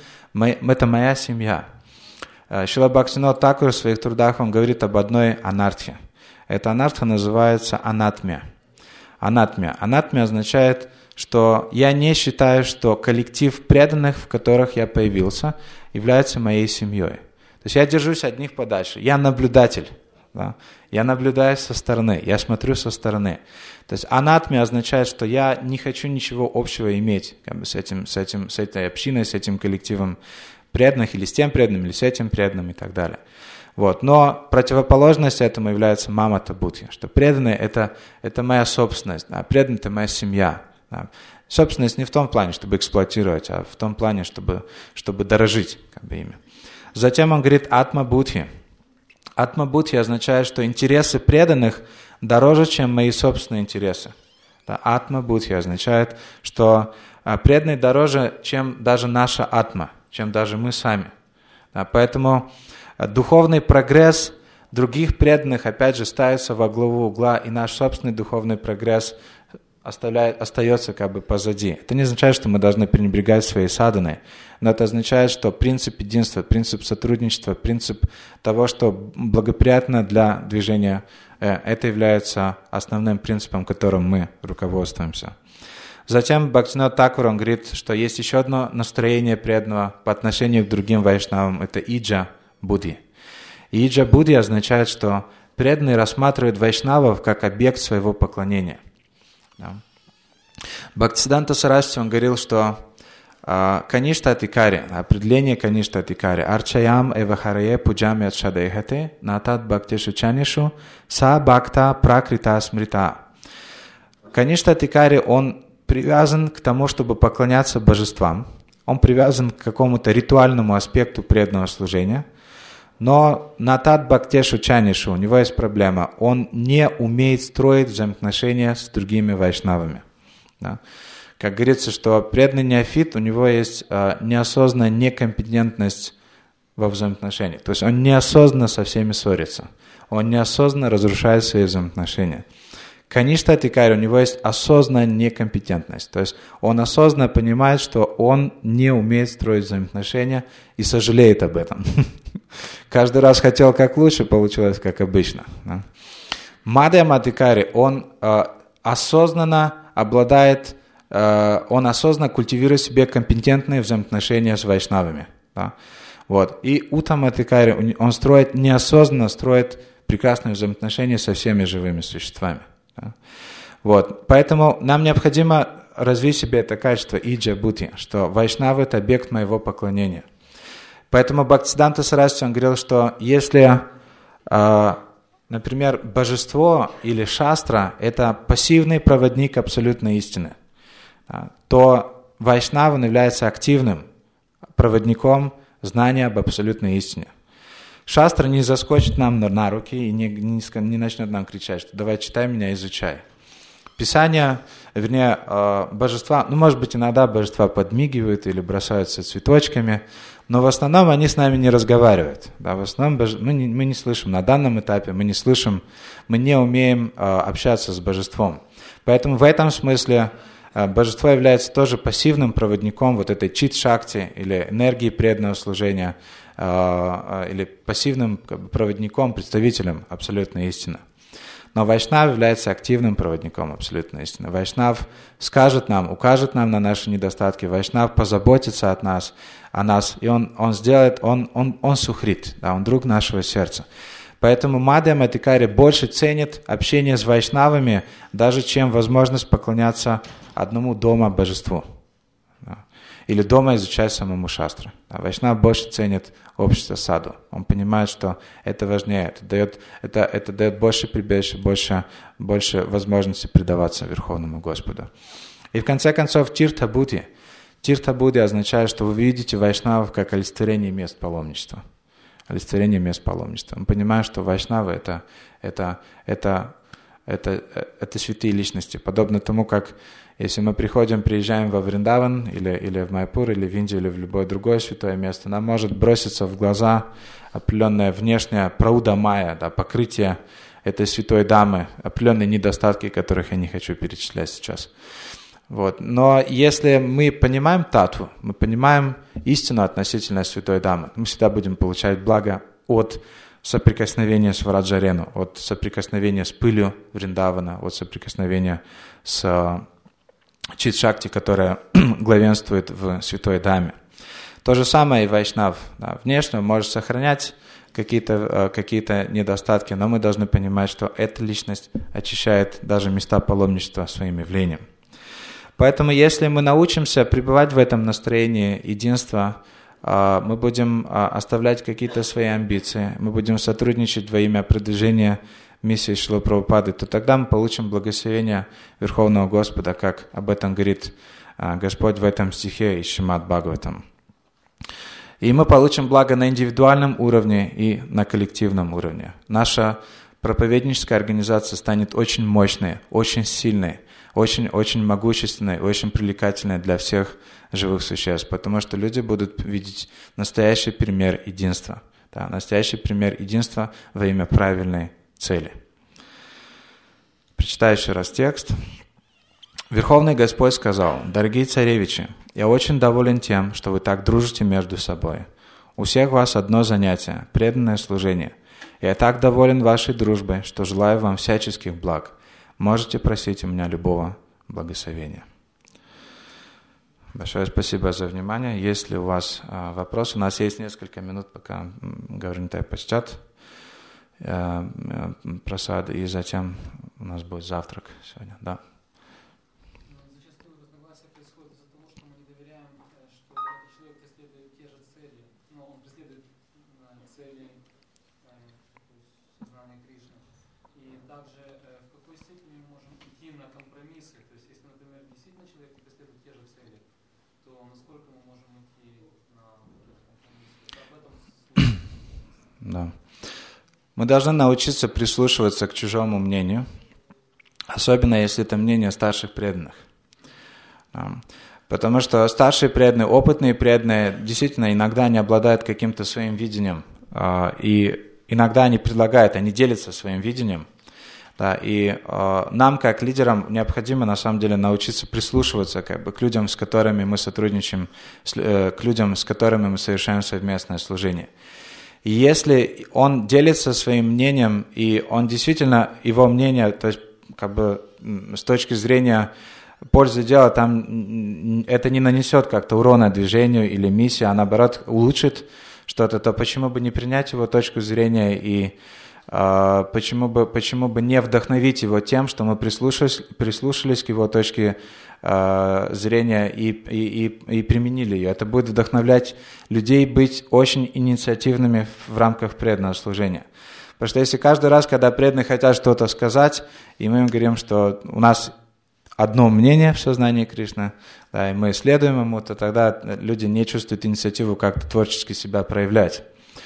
моя семья. Шрила Бхактивинода Тхакур в своих трудах он говорит об одной анартхе. Эта анартха называется анатмия. Анатмия. Анатмия означает, что я не считаю, что коллектив преданных, в которых я появился, является моей семьей. То есть я держусь от них подальше. Я наблюдатель. Да? Я наблюдаю со стороны, я смотрю со стороны. То есть анатмия означает, что я не хочу ничего общего иметь с этой общиной, с этим коллективом преданных, или с тем преданным, или с этим преданным и так далее. Вот. Но противоположность этому является мамата будхи, что преданные это моя собственность, а преданные это моя семья. Да. Собственность не в том плане, чтобы эксплуатировать, а в том плане, чтобы дорожить ими. Затем он говорит атма будхи. Атма будхи означает, что интересы преданных дороже, чем мои собственные интересы. Да. Атма будхи означает, что преданные дороже, чем даже наша атма, чем даже мы сами. Да. Поэтому духовный прогресс других преданных, опять же, ставится во главу угла, и наш собственный духовный прогресс остается позади. Это не означает, что мы должны пренебрегать своей садханой, но это означает, что принцип единства, принцип сотрудничества, принцип того, что благоприятно для движения, это является основным принципом, которым мы руководствуемся. Затем Бхактивинода Тхакур он говорит, что есть еще одно настроение преданного по отношению к другим вайшнавам, это иджа будхи. И иджа будхи означает, что преданные рассматривают вайшнавов как объект своего поклонения. Да. Бхактисиддханта Сарасвати он говорил, что каништа атикари, определение каништа атикари, арчаям эвахарае пуджами атшадайхате, натат бхактишу чанишу, са бхакта пракрита смрита. Каништа атикари, он привязан к тому, чтобы поклоняться божествам, он привязан к какому-то ритуальному аспекту преданного служения, но натат бхактешу чанишу, у него есть проблема, он не умеет строить взаимоотношения с другими вайшнавами. Да. Как говорится, что преданный неофит, у него есть неосознанная некомпетентность во взаимоотношениях. То есть он неосознанно со всеми ссорится, он неосознанно разрушает свои взаимоотношения. Каништа атикари, у него есть осознанная некомпетентность. То есть он осознанно понимает, что он не умеет строить взаимоотношения и сожалеет об этом. Каждый раз хотел как лучше, получилось как обычно. Мадхьяма атикари, он осознанно обладает, он осознанно культивирует в себе компетентные взаимоотношения с вайшнавами. Да? Вот. И уттама атикари, он строит неосознанно, строит прекрасные взаимоотношения со всеми живыми существами. Да? Вот. Поэтому нам необходимо развить в себе это качество иджа будхи, что вайшнава – это объект моего поклонения. Поэтому Бхактисиддханта Сарасвати он говорил, что если, например, божество или шастра – это пассивный проводник абсолютной истины, то вайшнава является активным проводником знания об абсолютной истине. Шастра не заскочит нам на руки и не начнет нам кричать, что давай читай меня, изучай. Писания, вернее, божества, может быть, иногда божества подмигивают или бросаются цветочками, но в основном они с нами не разговаривают. Да, в основном мы не слышим на данном этапе, мы не умеем общаться с божеством. Поэтому в этом смысле божество является тоже пассивным проводником вот этой чит-шакти или энергии преданного служения, или пассивным проводником, представителем абсолютной истины. Но Вайшнав является активным проводником абсолютной истины. Вайшнав скажет нам, укажет нам на наши недостатки. Вайшнав позаботится о нас, и он сухрит, да, он друг нашего сердца. Поэтому Мадхьяма атикари больше ценит общение с вайшнавами, даже чем возможность поклоняться одному дома божеству. Да. Или дома изучать самому шастру. Да. Вайшнав больше ценит общество саду. Он понимает, что это важнее, это дает больше прибежища, больше возможности предаваться Верховному Господу. И в конце концов тиртха будхи. Тиртха будхи означает, что вы видите вайшнавов как олицетворение мест паломничества. Олицетворение мест паломничества. Мы понимаем, что вайшнавы это это святые личности. Подобно тому, как если мы приезжаем во Вриндаван, или в Майпур, или в Индию, или в любое другое святое место, нам может броситься в глаза определенное внешнее праудамая, да, покрытие этой святой дамы, определенные недостатки, которых я не хочу перечислять сейчас. Вот. Но если мы понимаем татву, мы понимаем истину относительно святой дамы, мы всегда будем получать благо от соприкосновения с Враджарену, от соприкосновения с пылью Вриндавана, от соприкосновения с Чит-шакти, которая главенствует в святой даме. То же самое и вайшнав. Да, внешне может сохранять какие-то недостатки, но мы должны понимать, что эта личность очищает даже места паломничества своим явлением. Поэтому если мы научимся пребывать в этом настроении единства, мы будем оставлять какие-то свои амбиции, мы будем сотрудничать во имя продвижения миссии Шрилы Прабхупады, то тогда мы получим благословение Верховного Господа, как об этом говорит Господь в этом стихе из Шримад Бхагаватам. И мы получим благо на индивидуальном уровне и на коллективном уровне. Наша проповедническая организация станет очень мощной, очень сильной, очень могущественной, очень привлекательной для всех живых существ, потому что люди будут видеть настоящий пример единства. Да, настоящий пример единства во имя правильной цели. Прочитаю еще раз текст. Верховный Господь сказал: «Дорогие царевичи, я очень доволен тем, что вы так дружите между собой. У всех вас одно занятие – преданное служение. Я так доволен вашей дружбой, что желаю вам всяческих благ. Можете просить у меня любого благословения». Большое спасибо за внимание. Если у вас вопросы, у нас есть несколько минут, пока Гауринтай почтят просады, и затем у нас будет завтрак сегодня. Да. Зачастую разногласия происходят из-за того, что мы не доверяем, что этот человек преследует те же цели, но он преследует цели сознания Кришны. И также в какой степени мы можем идти на компромиссы, то есть если, например, действительно человек преследует те же цели, то насколько мы можем идти на компромиссы. В этом случае. Да. Мы должны научиться прислушиваться к чужому мнению, особенно если это мнение старших преданных. Потому что старшие преданные, опытные преданные, действительно иногда они обладают каким-то своим видением, и иногда они предлагают, они делятся своим видением. Да, и нам, как лидерам, необходимо на самом деле научиться прислушиваться к людям, с которыми мы сотрудничаем, к людям, с которыми мы совершаем совместное служение. И если он делится своим мнением, и он действительно, его мнение, то есть с точки зрения пользы дела, там это не нанесет как-то урона движению или миссии, а наоборот улучшит что-то, то почему бы не принять его точку зрения и почему бы не вдохновить его тем, что мы прислушались к его точке зрения и применили ее. Это будет вдохновлять людей быть очень инициативными в рамках преданного служения. Потому что если каждый раз, когда преданные хотят что-то сказать, и мы им говорим, что у нас одно мнение в сознании Кришны, да, и мы следуем ему, то тогда люди не чувствуют инициативу как-то творчески себя проявлять.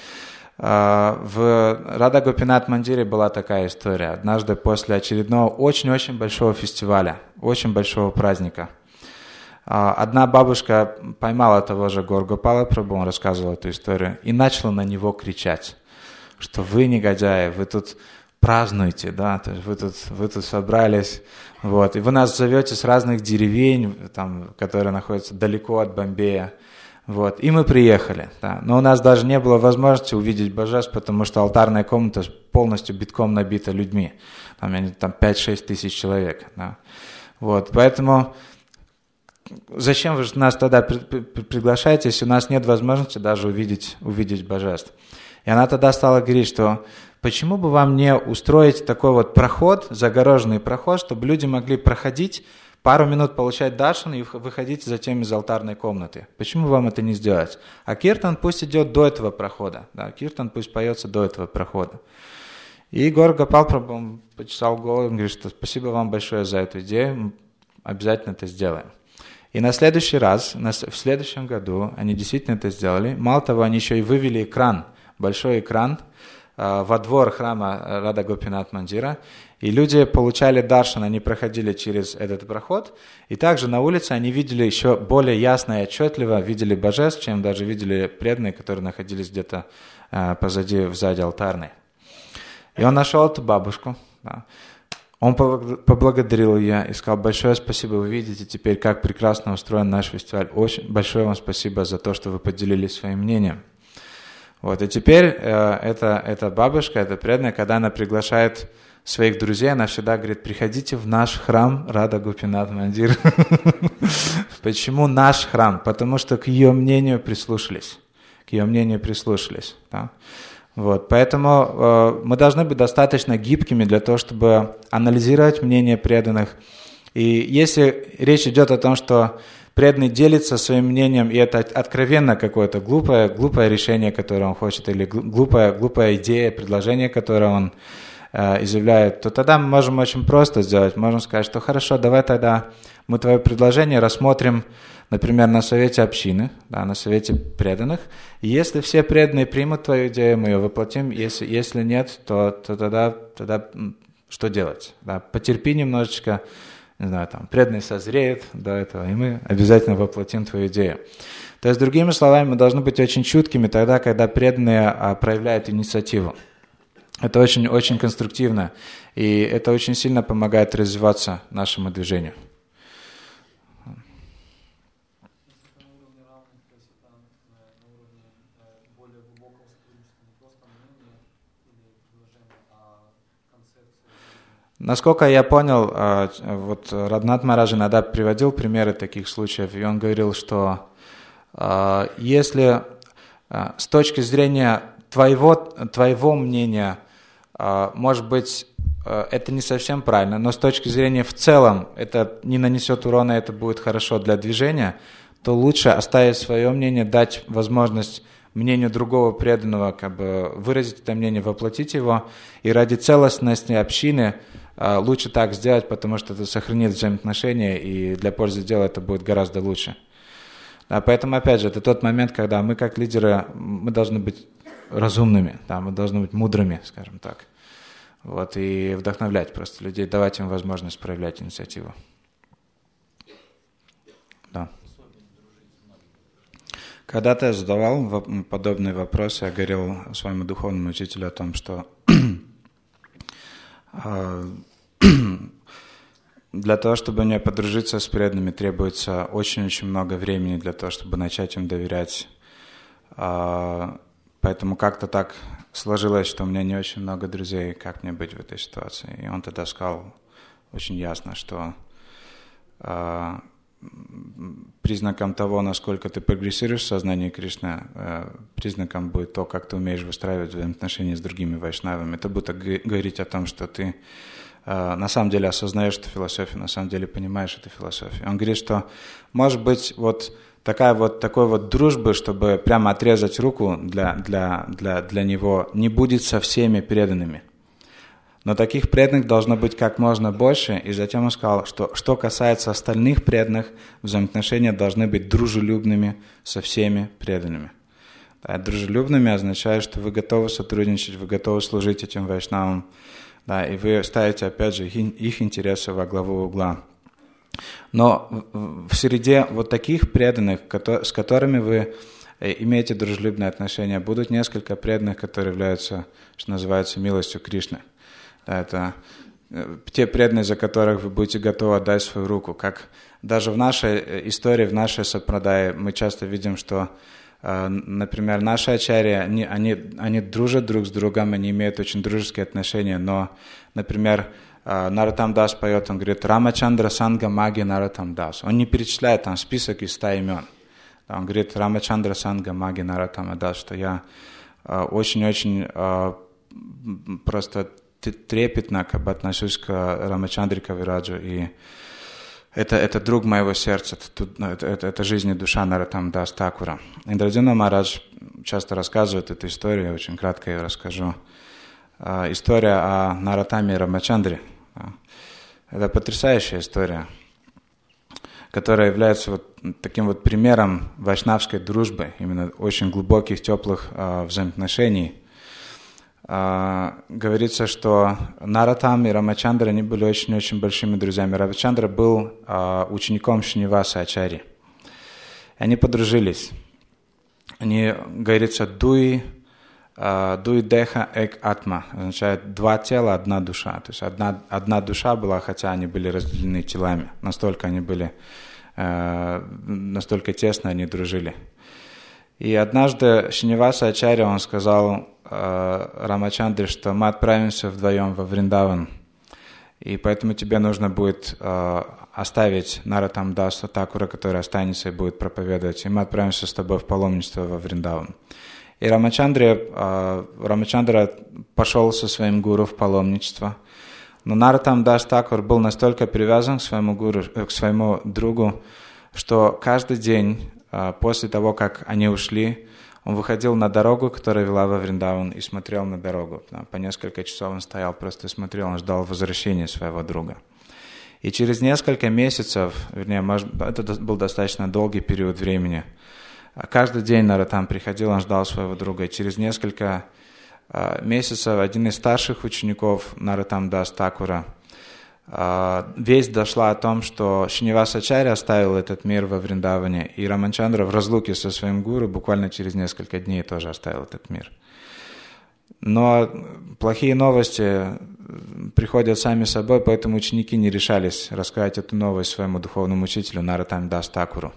В Рада Гопинат Мандире была такая история. Однажды после очередного очень-очень большого фестиваля, очень большого праздника, одна бабушка поймала того же Гаур Гопала Прабху, он рассказывал эту историю, и начала на него кричать, что вы негодяи, вы тут празднуете, да, то есть вы тут собрались, вот, и вы нас зовете с разных деревень, там, которые находятся далеко от Бомбея. Вот, и мы приехали, да. Но у нас даже не было возможности увидеть божеств, потому что алтарная комната полностью битком набита людьми, там 5-6 тысяч человек. Да. Вот, поэтому зачем вы нас тогда приглашаете, если у нас нет возможности даже увидеть божеств? И она тогда стала говорить, что почему бы вам не устроить такой вот проход, загороженный проход, чтобы люди могли проходить, пару минут получать даршан и выходить затем из алтарной комнаты. Почему вам это не сделать? А киртан пусть идет до этого прохода. Да, киртан пусть поется до этого прохода. И Гаур Гопал Прабху почесал голову и говорит, что спасибо вам большое за эту идею, мы обязательно это сделаем. И на следующий раз, в следующем году они действительно это сделали. Мало того, они еще и вывели экран, большой экран во двор храма Рада Гопинат Мандира, и люди получали даршан, они проходили через этот проход, и также на улице они видели еще более ясно и отчетливо, видели божеств, чем даже видели преданные, которые находились где-то позади, сзади алтарной. И он нашел эту бабушку, да. Он поблагодарил ее и сказал: большое спасибо, вы видите теперь, как прекрасно устроен наш фестиваль. Очень большое вам спасибо за то, что вы поделились своим мнением. Вот, и теперь эта бабушка, эта преданная, когда она приглашает своих друзей, она всегда говорит: приходите в наш храм Рада Гопинат Мандир. Почему наш храм? Потому что к ее мнению прислушались. Да? Вот, поэтому мы должны быть достаточно гибкими для того, чтобы анализировать мнение преданных. И если речь идет о том, что преданный делится своим мнением, и это откровенно какое-то глупое решение, которое он хочет, или глупая идея, предложение, которое он изъявляет, то тогда мы можем очень просто сделать. Можем сказать, что хорошо, давай тогда мы твое предложение рассмотрим, например, на совете общины, да, на совете преданных. И если все преданные примут твою идею, мы ее воплотим. Если нет, то тогда что делать? Да, потерпи немножечко, не знаю, там, преданные созреют до этого, и мы обязательно воплотим твою идею. То есть, другими словами, мы должны быть очень чуткими тогда, когда преданные проявляют инициативу. Это очень конструктивно, и это очень сильно помогает развиваться нашему движению. Насколько я понял, вот Радханат Махарадж иногда приводил примеры таких случаев, и он говорил, что если с точки зрения твоего мнения, может быть, это не совсем правильно, но с точки зрения в целом это не нанесет урона, это будет хорошо для движения, то лучше оставить свое мнение, дать возможность мнению другого преданного как бы выразить это мнение, воплотить его, и ради целостности общины лучше так сделать, потому что это сохранит взаимоотношения, и для пользы дела это будет гораздо лучше. Да, поэтому, опять же, это тот момент, когда мы, как лидеры, мы должны быть разумными, да, мы должны быть мудрыми, скажем так. Вот, и вдохновлять просто людей, давать им возможность проявлять инициативу. Да. Когда-то я задавал подобные вопросы, я говорил своему духовному учителю о том, что для того, чтобы мне подружиться с преданными, требуется очень-очень много времени для того, чтобы начать им доверять. Поэтому как-то так сложилось, что у меня не очень много друзей, как мне быть в этой ситуации. И он тогда сказал очень ясно, что признаком того, насколько ты прогрессируешь в сознании Кришны, признаком будет то, как ты умеешь выстраивать взаимоотношения с другими вайшнавами. Это будет говорить о том, что ты на самом деле осознаешь эту философию, на самом деле понимаешь эту философию. Он говорит, что может быть такой вот дружбы, чтобы прямо отрезать руку для него, не будет со всеми преданными. Но таких преданных должно быть как можно больше. И затем он сказал, что касается остальных преданных, взаимоотношения должны быть дружелюбными со всеми преданными. Да, дружелюбными означает, что вы готовы сотрудничать, вы готовы служить этим вайшнавам, да, и вы ставите, опять же, их интересы во главу угла. Но в среде вот таких преданных, с которыми вы имеете дружелюбные отношения, будут несколько преданных, которые являются, что называется, милостью Кришны. Да, это те преданные, за которых вы будете готовы отдать свою руку. Как даже в нашей истории, в нашей сампрадае мы часто видим, что, например, наши ачарьи, они дружат друг с другом, они имеют очень дружеские отношения, но, например, Нароттам Дас поет, он говорит: Рамачандра Санга Маги Нароттам Дас. Он не перечисляет там список из 100 имен. Он говорит: Рамачандра Санга Маги Нароттам Дас, что я очень-очень просто трепетно как бы отношусь к Рамачандре Кавираджу, и это друг моего сердца, это жизнь и душа Нароттам Дас Такура. Индрадюмна Махарадж часто рассказывает эту историю, я очень кратко ее расскажу. История о Нароттаме и Рамачандре. Это потрясающая история, которая является вот таким вот примером вайшнавской дружбы, именно очень глубоких, теплых взаимоотношений. говорится, что Нароттам и Рамачандра, они были очень-очень большими друзьями. Рамачандра был учеником Шриниваса Ачарьи. Они подружились. Они, говорится, дуй деха эк атма, означает два тела, одна душа. То есть одна душа была, хотя они были разделены телами. Настолько они были, настолько тесно они дружили. И однажды Шриниваса Ачарья, он сказал Рамачандре, что мы отправимся вдвоем во Вриндаван, и поэтому тебе нужно будет оставить Нароттам Даса Такура, который останется и будет проповедовать, и мы отправимся с тобой в паломничество во Вриндаван. И Рамачандра пошел со своим гуру в паломничество, но Нароттам Дас Такур был настолько привязан к своему гуру, к своему другу, что каждый день после того, как они ушли, он выходил на дорогу, которая вела во Вриндаван, и смотрел на дорогу. По несколько часов он стоял, просто смотрел, он ждал возвращения своего друга. И через несколько месяцев, вернее, это был достаточно долгий период времени, каждый день Нароттам приходил, он ждал своего друга. И через несколько месяцев один из старших учеников Нароттам Дас Такура, весть дошла о том, что Шриниваса Ачарья оставил этот мир во Вриндаване, и Рамачандра в разлуке со своим гуру буквально через несколько дней тоже оставил этот мир. Но плохие новости приходят сами собой, поэтому ученики не решались рассказать эту новость своему духовному учителю Нароттам Дас Такуру.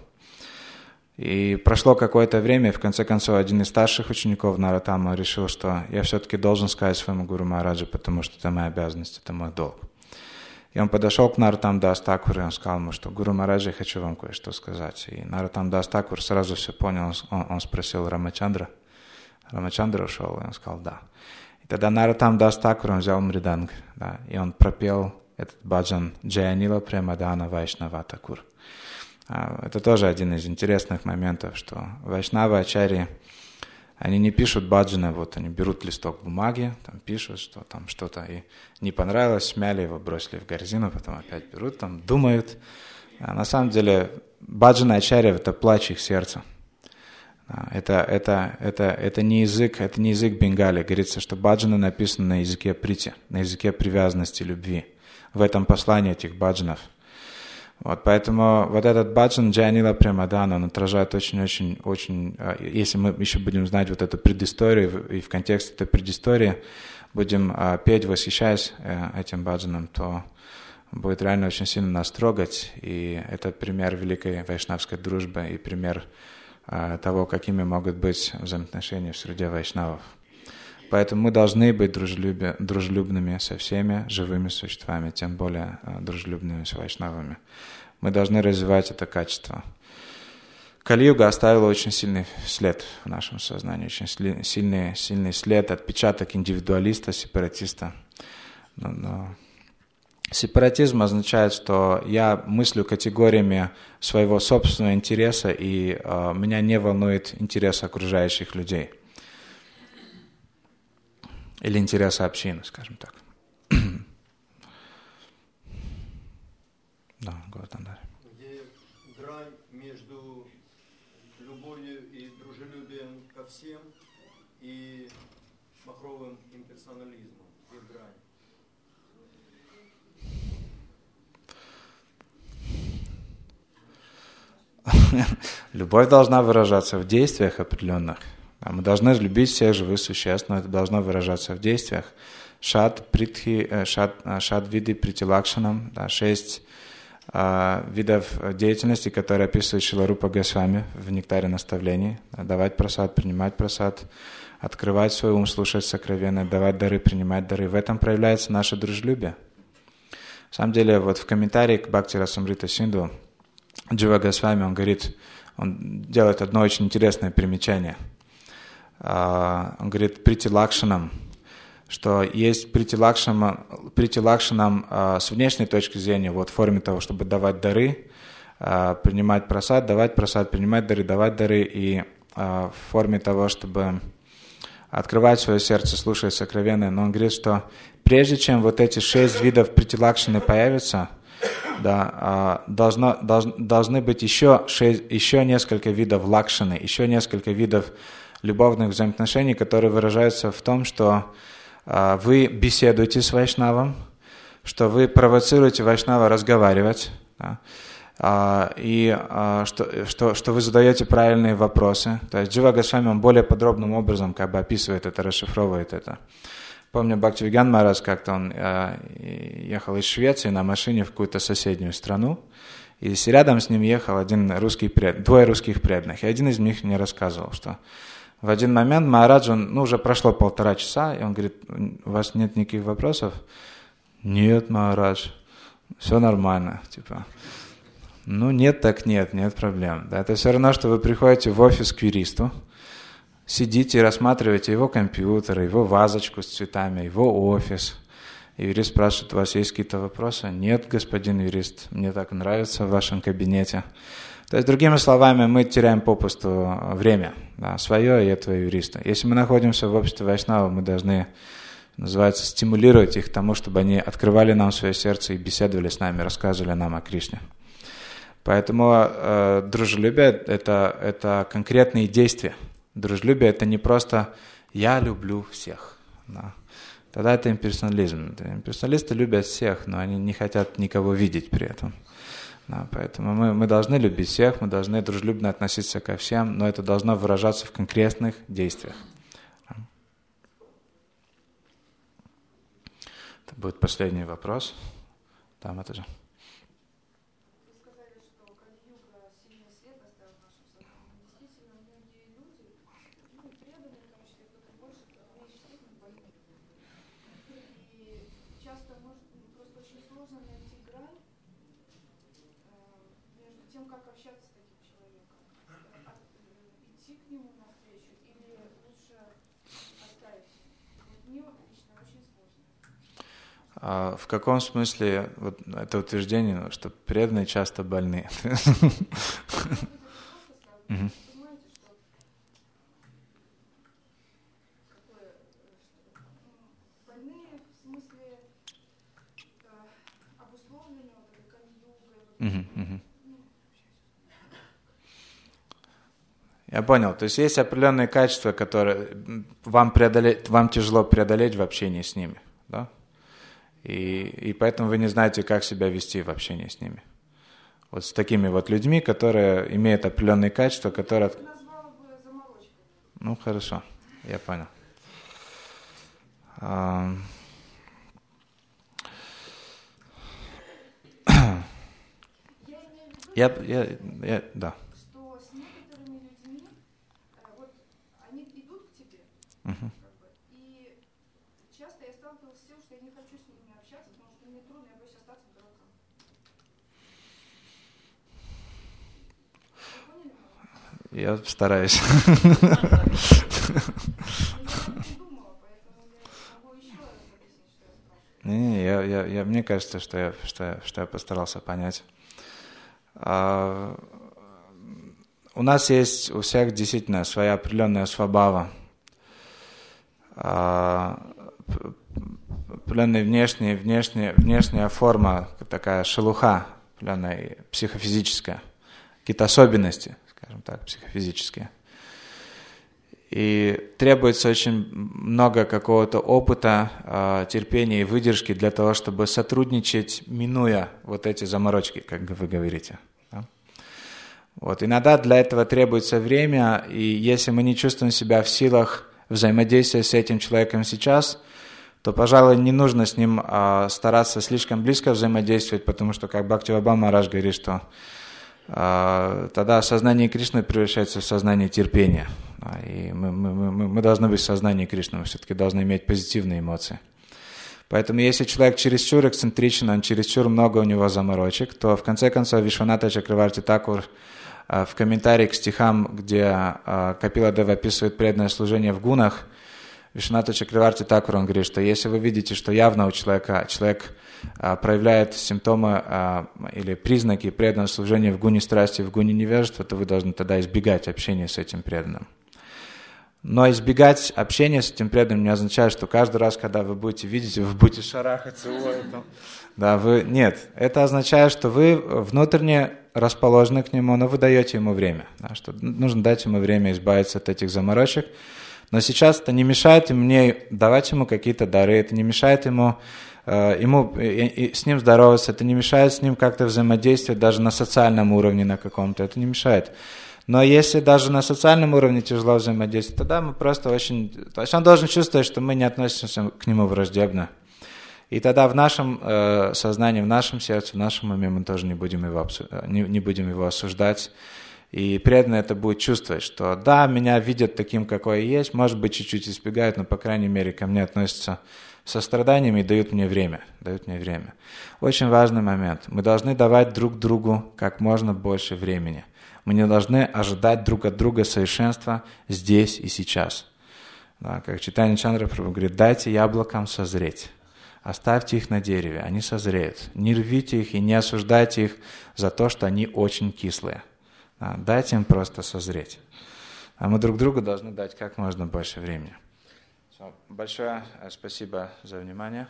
И прошло какое-то время, и в конце концов один из старших учеников Нароттама решил, что я все-таки должен сказать своему гуру Махараджу, потому что это моя обязанность, это мой долг. И он подошел к Нароттам Дас Такуру, и он сказал ему, что гуру Махараджа, я хочу вам кое-что сказать. И Нароттам Дас Такур сразу все понял, он спросил Рамачандра. Рамачандра ушел, и он сказал да. И тогда Нароттам Дас Такур, он взял мриданг, да, и он пропел этот баджан Джаянила Премадана Вайшнава Такур. Это тоже один из интересных моментов, что вайшнавы Ачарьи, они не пишут баджаны, вот они берут листок бумаги, там пишут, что там что-то и не понравилось, смяли его, бросили в корзину, потом опять берут, там думают. А на самом деле баджаны Ачарьи — это плач их сердца. Это не язык бенгали. Говорится, что баджаны написаны на языке прити, на языке привязанности, любви. В этом послании этих баджанов. Вот, поэтому вот этот баджан Джаянила Премадана, он отражает очень, если мы еще будем знать вот эту предысторию, и в контексте этой предыстории будем петь, восхищаясь этим баджаном, то будет реально очень сильно нас трогать. И это пример великой вайшнавской дружбы и пример того, какими могут быть взаимоотношения в среде вайшнавов. Поэтому мы должны быть дружелюбными со всеми живыми существами, тем более дружелюбными с вайшнавами. Мы должны развивать это качество. Кали-юга оставила очень сильный след в нашем сознании, очень сильный след, отпечаток индивидуалиста, сепаратиста. Но сепаратизм означает, что я мыслю категориями своего собственного интереса, и меня не волнует интерес окружающих людей. Или интересы общины, скажем так. Да, Гауатандар. Где грань между любовью и дружелюбием ко всем и махровым имперсонализмом? Где грань? Любовь должна выражаться в действиях определенных. Мы должны любить всех живых существ, но это должно выражаться в действиях. Шад види притилакшанам, 6 видов деятельности, которые описывает Шрила Рупа Госвами в Нектаре наставлений. Давать прасад, принимать прасад, открывать свой ум, слушать сокровенное, давать дары, принимать дары. В этом проявляется наше дружелюбие. На самом деле, вот в комментарии к Бхакти Расамрита Синду Джива Госвами, он делает одно очень интересное примечание. Он говорит притилакшанам, что есть притилакшанам с внешней точки зрения, вот в форме того, чтобы давать дары, принимать прасад, давать прасад, принимать дары, давать дары, и в форме того, чтобы открывать свое сердце, слушать сокровенное. Но он говорит, что прежде чем вот эти 6 видов притилакшаны появятся, да, должны быть еще несколько видов лакшаны, еще несколько видов любовных взаимоотношений, которые выражаются в том, что вы беседуете с вайшнавом, что вы провоцируете вайшнава разговаривать, да, и что вы задаете правильные вопросы. То есть Джива Госвами, он более подробным образом как бы описывает это, расшифровывает это. Помню, Бхактивидан Махарадж как-то он ехал из Швеции на машине в какую-то соседнюю страну, и рядом с ним ехал двое русских преданных. И один из них мне рассказывал, что в один момент Махарадж, уже прошло 1,5 часа, и он говорит: у вас нет никаких вопросов? Нет, Махарадж, все нормально, типа. Нет, так нет проблем. Да, это все равно, что вы приходите в офис к юристу, сидите и рассматриваете его компьютер, его вазочку с цветами, его офис. И юрист спрашивает: у вас есть какие-то вопросы? Нет, господин юрист, мне так нравится в вашем кабинете. То есть, другими словами, мы теряем попусту время, да, свое и этого юриста. Если мы находимся в обществе вайшнавов, мы должны, называется, стимулировать их к тому, чтобы они открывали нам свое сердце и беседовали с нами, рассказывали нам о Кришне. Поэтому дружелюбие – это конкретные действия. Дружелюбие – это не просто «я люблю всех». Да. Тогда это имперсонализм. Имперсоналисты любят всех, но они не хотят никого видеть при этом. Да, поэтому мы должны любить всех, мы должны дружелюбно относиться ко всем, но это должно выражаться в конкретных действиях. Это будет последний вопрос. Там это же. В каком смысле вот это утверждение, что преданные часто больны? Я понял. То есть есть определенные качества, которые вам тяжело преодолеть в общении с ними, да? И поэтому вы не знаете, как себя вести в общении с ними. Вот с такими вот людьми, которые имеют определенные качества, которые... Хорошо, я понял. Да. Что с некоторыми людьми, вот они идут к тебе, и часто я сталкивалась с тем, что я не хочу с ними общаться, потому что мне трудно, я боюсь остаться дураком. Вы поняли? Я стараюсь. Мне кажется, что я постарался понять. У нас есть у всех действительно своя определенная свабхава, определенная внешняя форма, такая шелуха, определенная психофизическая, какие-то особенности, скажем так, психофизические. И требуется очень много какого-то опыта, терпения и выдержки для того, чтобы сотрудничать, минуя вот эти заморочки, как вы говорите. Да? Вот. Иногда для этого требуется время, и если мы не чувствуем себя в силах взаимодействия с этим человеком сейчас, то, пожалуй, не нужно с ним стараться слишком близко взаимодействовать, потому что, как Бхактивидан Махарадж говорит, что тогда сознание Кришны превращается в сознание терпения. И мы должны быть в сознании Кришны, мы все-таки должны иметь позитивные эмоции. Поэтому если человек чересчур эксцентричен, он чересчур много у него заморочек, то в конце концов Вишванатха Чакраварти Такур в комментарии к стихам, где Капила Дева описывает преданное служение в гунах, Вишванатха Чакраварти Такур, он говорит, что если вы видите, что явно у человек проявляет симптомы или признаки преданного служения в гуне страсти, в гуне невежества, то вы должны тогда избегать общения с этим преданным. Но избегать общения с этим преданным не означает, что каждый раз, когда вы будете видеть, вы будете шарахаться. Нет, это означает, что вы внутренне расположены к нему, но вы даете ему время. Да, что нужно дать ему время избавиться от этих заморочек. Но сейчас это не мешает мне давать ему какие-то дары, это не мешает ему с ним здороваться, это не мешает с ним как-то взаимодействовать даже на социальном уровне на каком-то, это не мешает. Но если даже на социальном уровне тяжело взаимодействовать, тогда мы просто очень... То есть он должен чувствовать, что мы не относимся к нему враждебно. И тогда в нашем сознании, в нашем сердце, в нашем уме мы тоже не будем его осуждать. И преданный это будет чувствовать, что да, меня видят таким, какой я есть, может быть, чуть-чуть избегают, но, по крайней мере, ко мне относятся с состраданием и дают мне время. Очень важный момент. Мы должны давать друг другу как можно больше времени. Мы не должны ожидать друг от друга совершенства здесь и сейчас. Да, как Чайтанья Чандра Прабху говорит, дайте яблокам созреть. Оставьте их на дереве, они созреют. Не рвите их и не осуждайте их за то, что они очень кислые. Да, дайте им просто созреть. А мы друг другу должны дать как можно больше времени. Большое спасибо за внимание.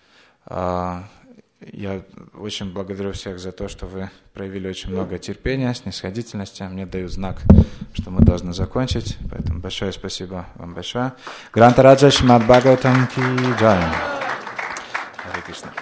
Я очень благодарю всех за то, что вы проявили очень много терпения, снисходительности. Мне дают знак, что мы должны закончить. Поэтому большое спасибо вам большое. Гранта Раджа Шримад Бхагаватам ки джай. Харе Кришна.